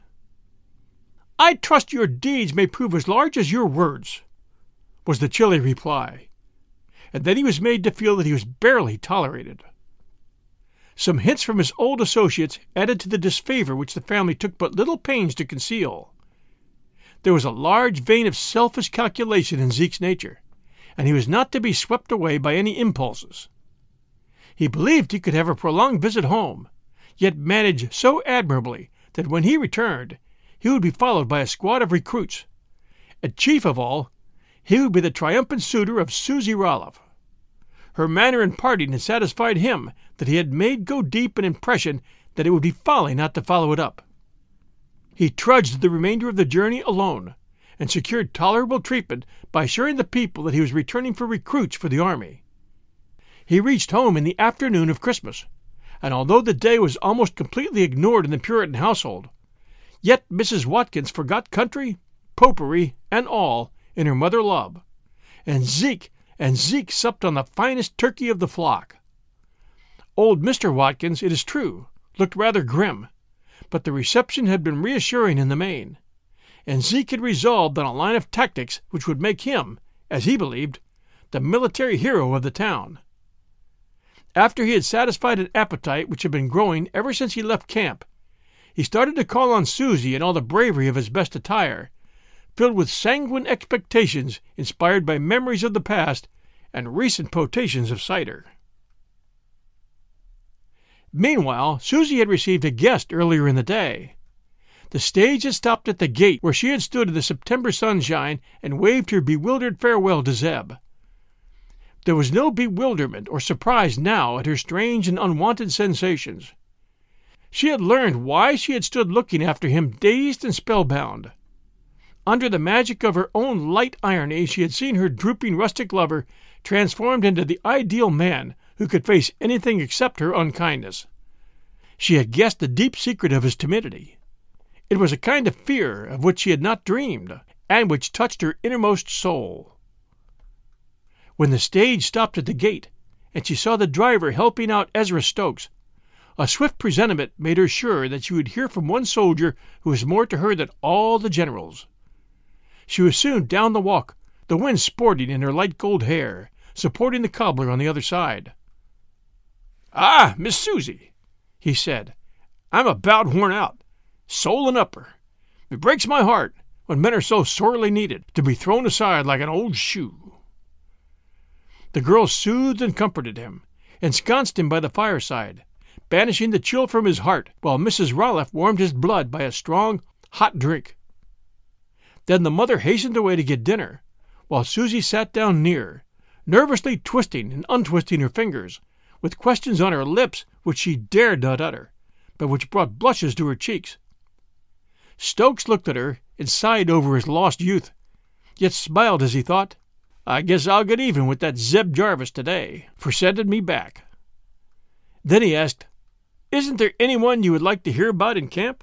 "I trust your deeds may prove as large as your words," was the chilly reply, and then he was made to feel that he was barely tolerated. Some hints from his old associates added to the disfavor which the family took but little pains to conceal. There was a large vein of selfish calculation in Zeke's nature, and he was not to be swept away by any impulses. He believed he could have a prolonged visit home, yet manage so admirably that when he returned, he would be followed by a squad of recruits, and chief of all, he would be the triumphant suitor of Susie Ralph. Her manner in parting had satisfied him that he had made go deep an impression that it would be folly not to follow it up. He trudged the remainder of the journey alone, and secured tolerable treatment by assuring the people that he was returning for recruits for the army. He reached home in the afternoon of Christmas, and although the day was almost completely ignored in the Puritan household, yet Mrs. Watkins forgot country, popery, and all in her mother love, and Zeke supped on the finest turkey of the flock. Old Mr. Watkins, it is true, looked rather grim, but the reception had been reassuring in the main, and Zeke had resolved on a line of tactics which would make him, as he believed, the military hero of the town. After he had satisfied an appetite which had been growing ever since he left camp, he started to call on Susie in all the bravery of his best attire, filled with sanguine expectations inspired by memories of the past and recent potations of cider. Meanwhile, Susie had received a guest earlier in the day. The stage had stopped at the gate where she had stood in the September sunshine and waved her bewildered farewell to Zeb. There was no bewilderment or surprise now at her strange and unwonted sensations. She had learned why she had stood looking after him dazed and spellbound. Under the magic of her own light irony, she had seen her drooping rustic lover transformed into the ideal man who could face anything except her unkindness. She had guessed the deep secret of his timidity. It was a kind of fear of which she had not dreamed, and which touched her innermost soul. When the stage stopped at the gate, and she saw the driver helping out Ezra Stokes, a swift presentiment made her sure that she would hear from one soldier who was more to her than all the generals. She was soon down the walk, the wind sporting in her light gold hair, supporting the cobbler on the other side. "Ah, Miss Susie," he said, "I'm about worn out, soul and upper. It breaks my heart, when men are so sorely needed, to be thrown aside like an old shoe." The girl soothed and comforted him, ensconced him by the fireside, banishing the chill from his heart, while Mrs. Roloff warmed his blood by a strong, hot drink. Then the mother hastened away to get dinner, while Susie sat down near, nervously twisting and untwisting her fingers, with questions on her lips which she dared not utter, but which brought blushes to her cheeks. Stokes looked at her and sighed over his lost youth, yet smiled as he thought, "I guess I'll get even with that Zeb Jarvis today for sending me back." Then he asked, "Isn't there anyone you would like to hear about in camp?"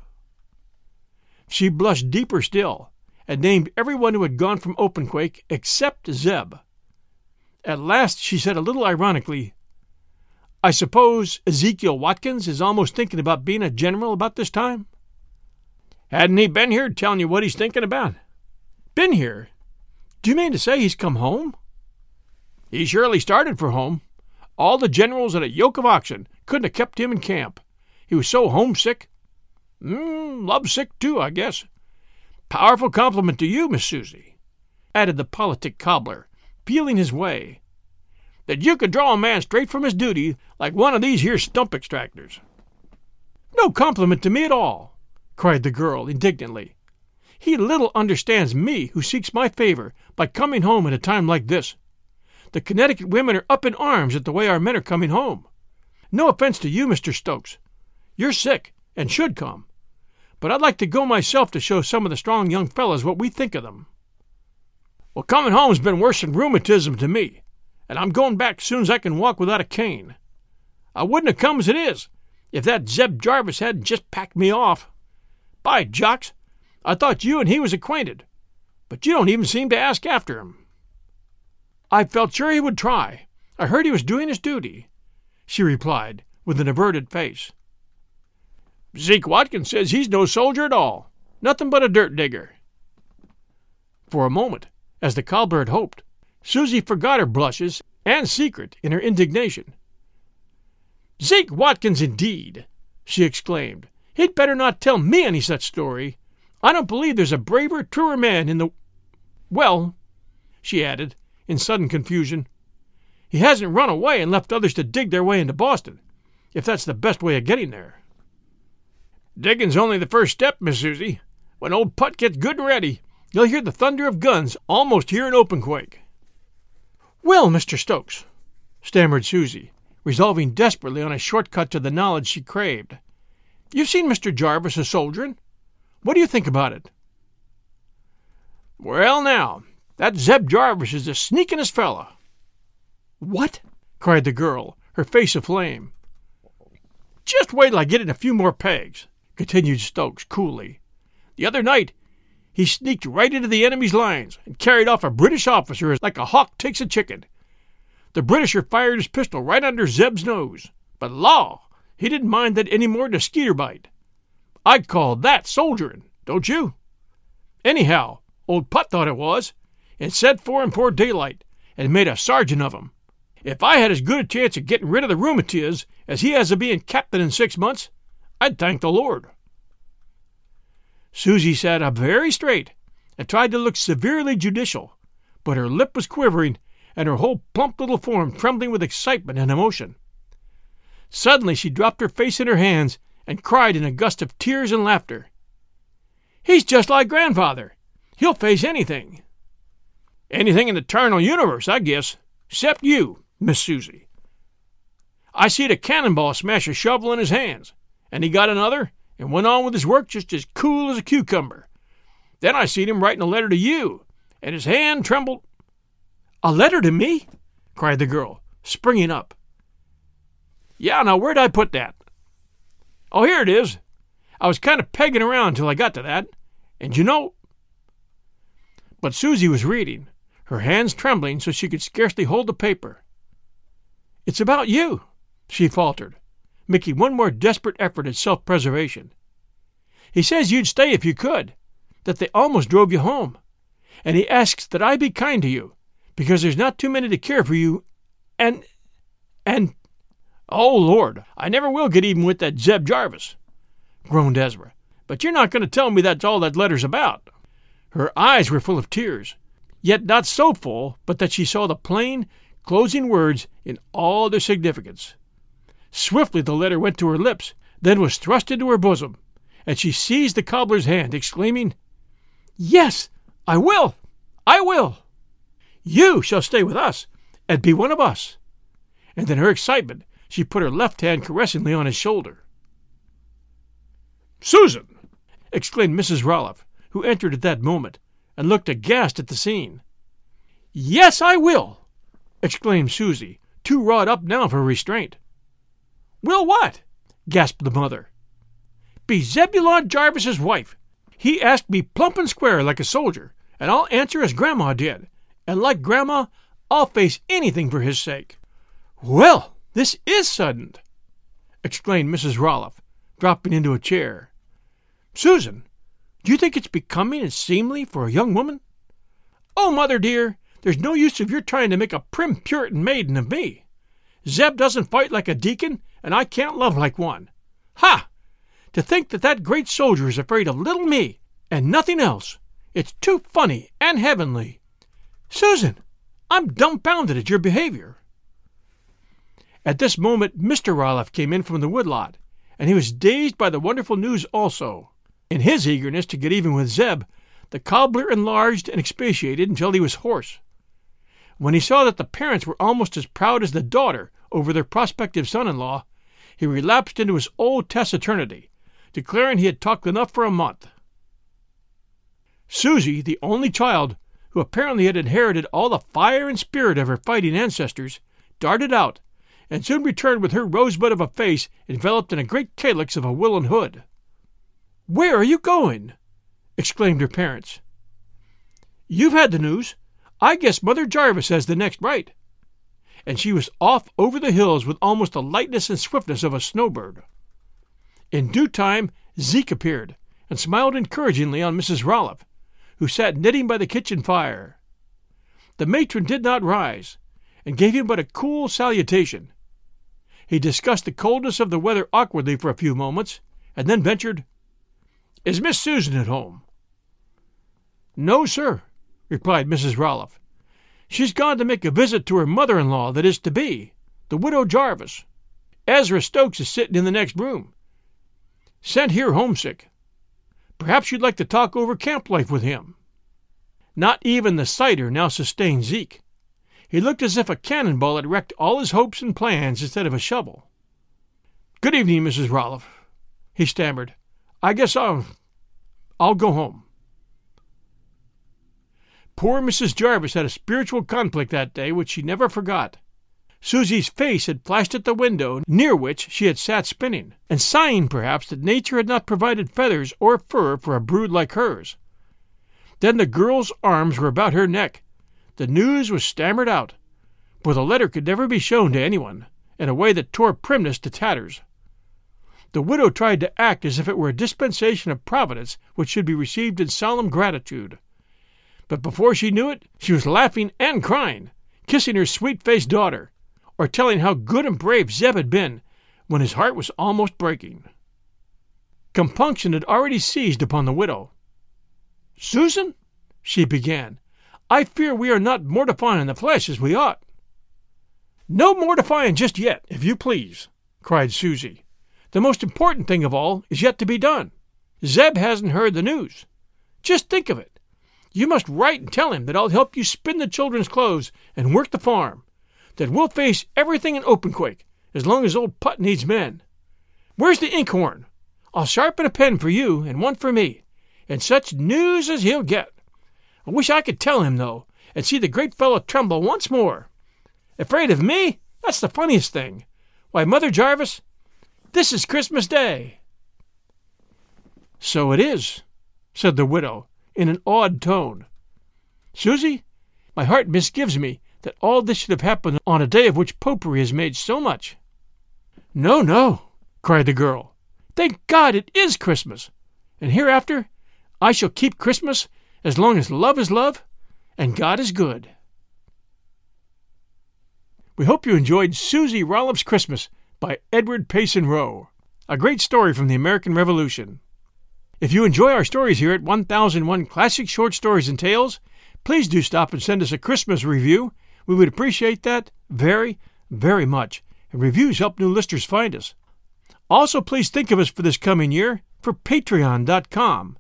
She blushed deeper still, and named everyone who had gone from Openquake except Zeb. At last she said a little ironically, "I suppose Ezekiel Watkins is almost thinking about being a general about this time?" "Hadn't he been here telling you what he's thinking about?" "Been here? Do you mean to say he's come home?" "He surely started for home. All the generals and a yoke of oxen couldn't have kept him in camp. He was so homesick. Lovesick, too, I guess. Powerful compliment to you, Miss Susie," added the politic cobbler, feeling his way, "that you could draw a man straight from his duty like one of these here stump extractors." "No compliment to me at all," cried the girl indignantly. "He little understands me who seeks my favor by coming home at a time like this. The Connecticut women are up in arms at the way our men are coming home. No offense to you, Mr. Stokes. You're sick, and should come. But I'd like to go myself to show some of the strong young fellows what we think of them." "Well, coming home's been worse than rheumatism to me, and I'm going back soon as I can walk without a cane. I wouldn't have come as it is, if that Zeb Jarvis hadn't just packed me off. By jocks, I thought you and he was acquainted, but you don't even seem to ask after him." "I felt sure he would try. I heard he was doing his duty," she replied, with an averted face. "Zeke Watkins says he's no soldier at all, nothing but a dirt digger." For a moment, as the cobbler had hoped, Susie forgot her blushes and secret in her indignation. "Zeke Watkins, indeed!" she exclaimed. "He'd better not tell me any such story. I don't believe there's a braver, truer man in the... Well," she added, in sudden confusion, "he hasn't run away and left others to dig their way into Boston, if that's the best way of getting there." "Digging's only the first step, Miss Susie. When old Putt gets good and ready, you'll hear the thunder of guns almost here in Openquake." "Well, Mr. Stokes," stammered Susie, resolving desperately on a short cut to the knowledge she craved, "you've seen Mr. Jarvis a-soldiering. What do you think about it?" "Well, now, that Zeb Jarvis is the sneakingest fellow." "What?" cried the girl, her face aflame. "Just wait till I get in a few more pegs," continued Stokes coolly. "The other night he sneaked right into the enemy's lines and carried off a British officer like a hawk takes a chicken. The Britisher fired his pistol right under Zeb's nose, but law, he didn't mind that any more than a skeeter bite. I'd call that soldiering, don't you? Anyhow, old Putt thought it was, and sent for him before daylight, and made a sergeant of him. If I had as good a chance of getting rid of the rheumatiz as he has of being captain in 6 months, I'd thank the Lord." Susie sat up very straight and tried to look severely judicial, but her lip was quivering and her whole plump little form trembling with excitement and emotion. Suddenly she dropped her face in her hands and cried in a gust of tears and laughter, "He's just like grandfather. He'll face anything." "Anything in the tarnal universe, I guess, except you, Miss Susie. I seed a cannonball smash a shovel in his hands, and he got another and went on with his work just as cool as a cucumber. Then I seed him writing a letter to you, and his hand trembled—" "A letter to me?" cried the girl, springing up. "Yeah, now where'd I put that? Oh, here it is. I was kind of pegging around till I got to that, and you know—" But Susie was reading, her hands trembling so she could scarcely hold the paper. "It's about you," she faltered, making one more desperate effort at self-preservation. "He says you'd stay if you could, that they almost drove you home. and he asks that I be kind to you, because there's not too many to care for you, and... Oh, Lord, I never will get even with that Zeb Jarvis, groaned Ezra. But you're not going to tell me that's all that letter's about. Her eyes were full of tears, yet not so full but that she saw the plain, closing words in all their significance. Swiftly the letter went to her lips, then was thrust into her bosom, and she seized the cobbler's hand, exclaiming, "Yes, I will! I will! You shall stay with us, and be one of us." And in her excitement she put her left hand caressingly on his shoulder. "Susan!" exclaimed Mrs. Roloff, who entered at that moment, and looked aghast at the scene. "Yes, I will!" exclaimed Susie, too wrought up now for restraint. "Will what?" gasped the mother. "Be Zebulon Jarvis's wife. He asked me plump and square like a soldier, and I'll answer as Grandma did, and like Grandma, I'll face anything for his sake." "Well, this is sudden!" exclaimed Mrs. Roloff, dropping into a chair. "Susan, do you think it's becoming and seemly for a young woman?" "Oh, mother dear, there's no use of your trying to make a prim Puritan maiden of me. Zeb doesn't fight like a deacon, and I can't love like one. Ha! To think that that great soldier is afraid of little me, and nothing else. It's too funny and heavenly. Susan, I'm dumbfounded at your behavior." At this moment Mr. Roloff came in from the woodlot, and he was dazed by the wonderful news also. In his eagerness to get even with Zeb, the cobbler enlarged and expatiated until he was hoarse. When he saw that the parents were almost as proud as the daughter over their prospective son-in-law, he relapsed into his old taciturnity, declaring he had talked enough for a month. Susie, the only child, who apparently had inherited all the fire and spirit of her fighting ancestors, darted out, and soon returned with her rosebud of a face enveloped in a great calyx of a woolen hood. "Where are you going?" exclaimed her parents. "You've had the news. I guess Mother Jarvis has the next right." And she was off over the hills with almost the lightness and swiftness of a snowbird. In due time Zeke appeared, and smiled encouragingly on Mrs. Roloff, who sat knitting by the kitchen fire. The matron did not rise, and gave him but a cool salutation. He discussed the coldness of the weather awkwardly for a few moments, and then ventured, "Is Miss Susan at home?" "No, sir," replied Mrs. Roloff. "She's gone to make a visit to her mother-in-law that is to be, the widow Jarvis. Ezra Stokes is sitting in the next room. Sent here homesick. Perhaps you'd like to talk over camp life with him." Not even the cider now sustained Zeke. He looked as if a cannonball had wrecked all his hopes and plans instead of a shovel. "Good evening, Mrs. Roloff," he stammered. "I guess I'll go home." Poor Mrs. Jarvis had a spiritual conflict that day which she never forgot. Susie's face had flashed at the window near which she had sat spinning, and sighing perhaps that nature had not provided feathers or fur for a brood like hers. Then the girl's arms were about her neck. The news was stammered out, for the letter could never be shown to anyone, in a way that tore primness to tatters. The widow tried to act as if it were a dispensation of Providence which should be received in solemn gratitude. But before she knew it, she was laughing and crying, kissing her sweet-faced daughter, or telling how good and brave Zeb had been when his heart was almost breaking. Compunction had already seized upon the widow. "Susan," she began, "I fear we are not mortifying the flesh as we ought." "No mortifying just yet, if you please," cried Susie. "The most important thing of all is yet to be done. Zeb hasn't heard the news. Just think of it. You must write and tell him that I'll help you spin the children's clothes and work the farm, that we'll face everything in Openquake as long as old Putt needs men. Where's the inkhorn? I'll sharpen a pen for you and one for me, and such news as he'll get. I wish I could tell him, though, and see the great fellow tremble once more. Afraid of me? That's the funniest thing. Why, Mother Jarvis, this is Christmas Day." "So it is," said the widow, in an awed tone. "Susie, my heart misgives me that all this should have happened on a day of which Popery has made so much." "No, no," cried the girl. "Thank God it is Christmas, and hereafter I shall keep Christmas as long as love is love and God is good. We hope you enjoyed Susie Rolliff's Christmas by Edward Payson Rowe, a great story from the American Revolution. If you enjoy our stories here at 1001 Classic Short Stories and Tales, please do stop and send us a Christmas review. We would appreciate that very, very much, and reviews help new listeners find us. Also, please think of us for this coming year for Patreon.com.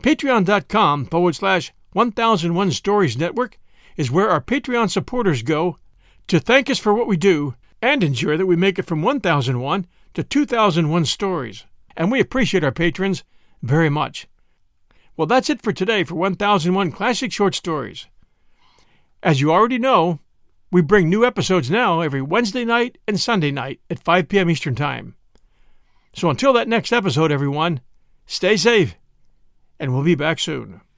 Patreon.com/1001 Stories Network is where our Patreon supporters go to thank us for what we do and ensure that we make it from 1001 to 2001 stories. And we appreciate our patrons very much. Well, that's it for today for 1001 Classic Short Stories. As you already know, we bring new episodes now every Wednesday night and Sunday night at 5 p.m. Eastern Time. So until that next episode, everyone, stay safe, and we'll be back soon.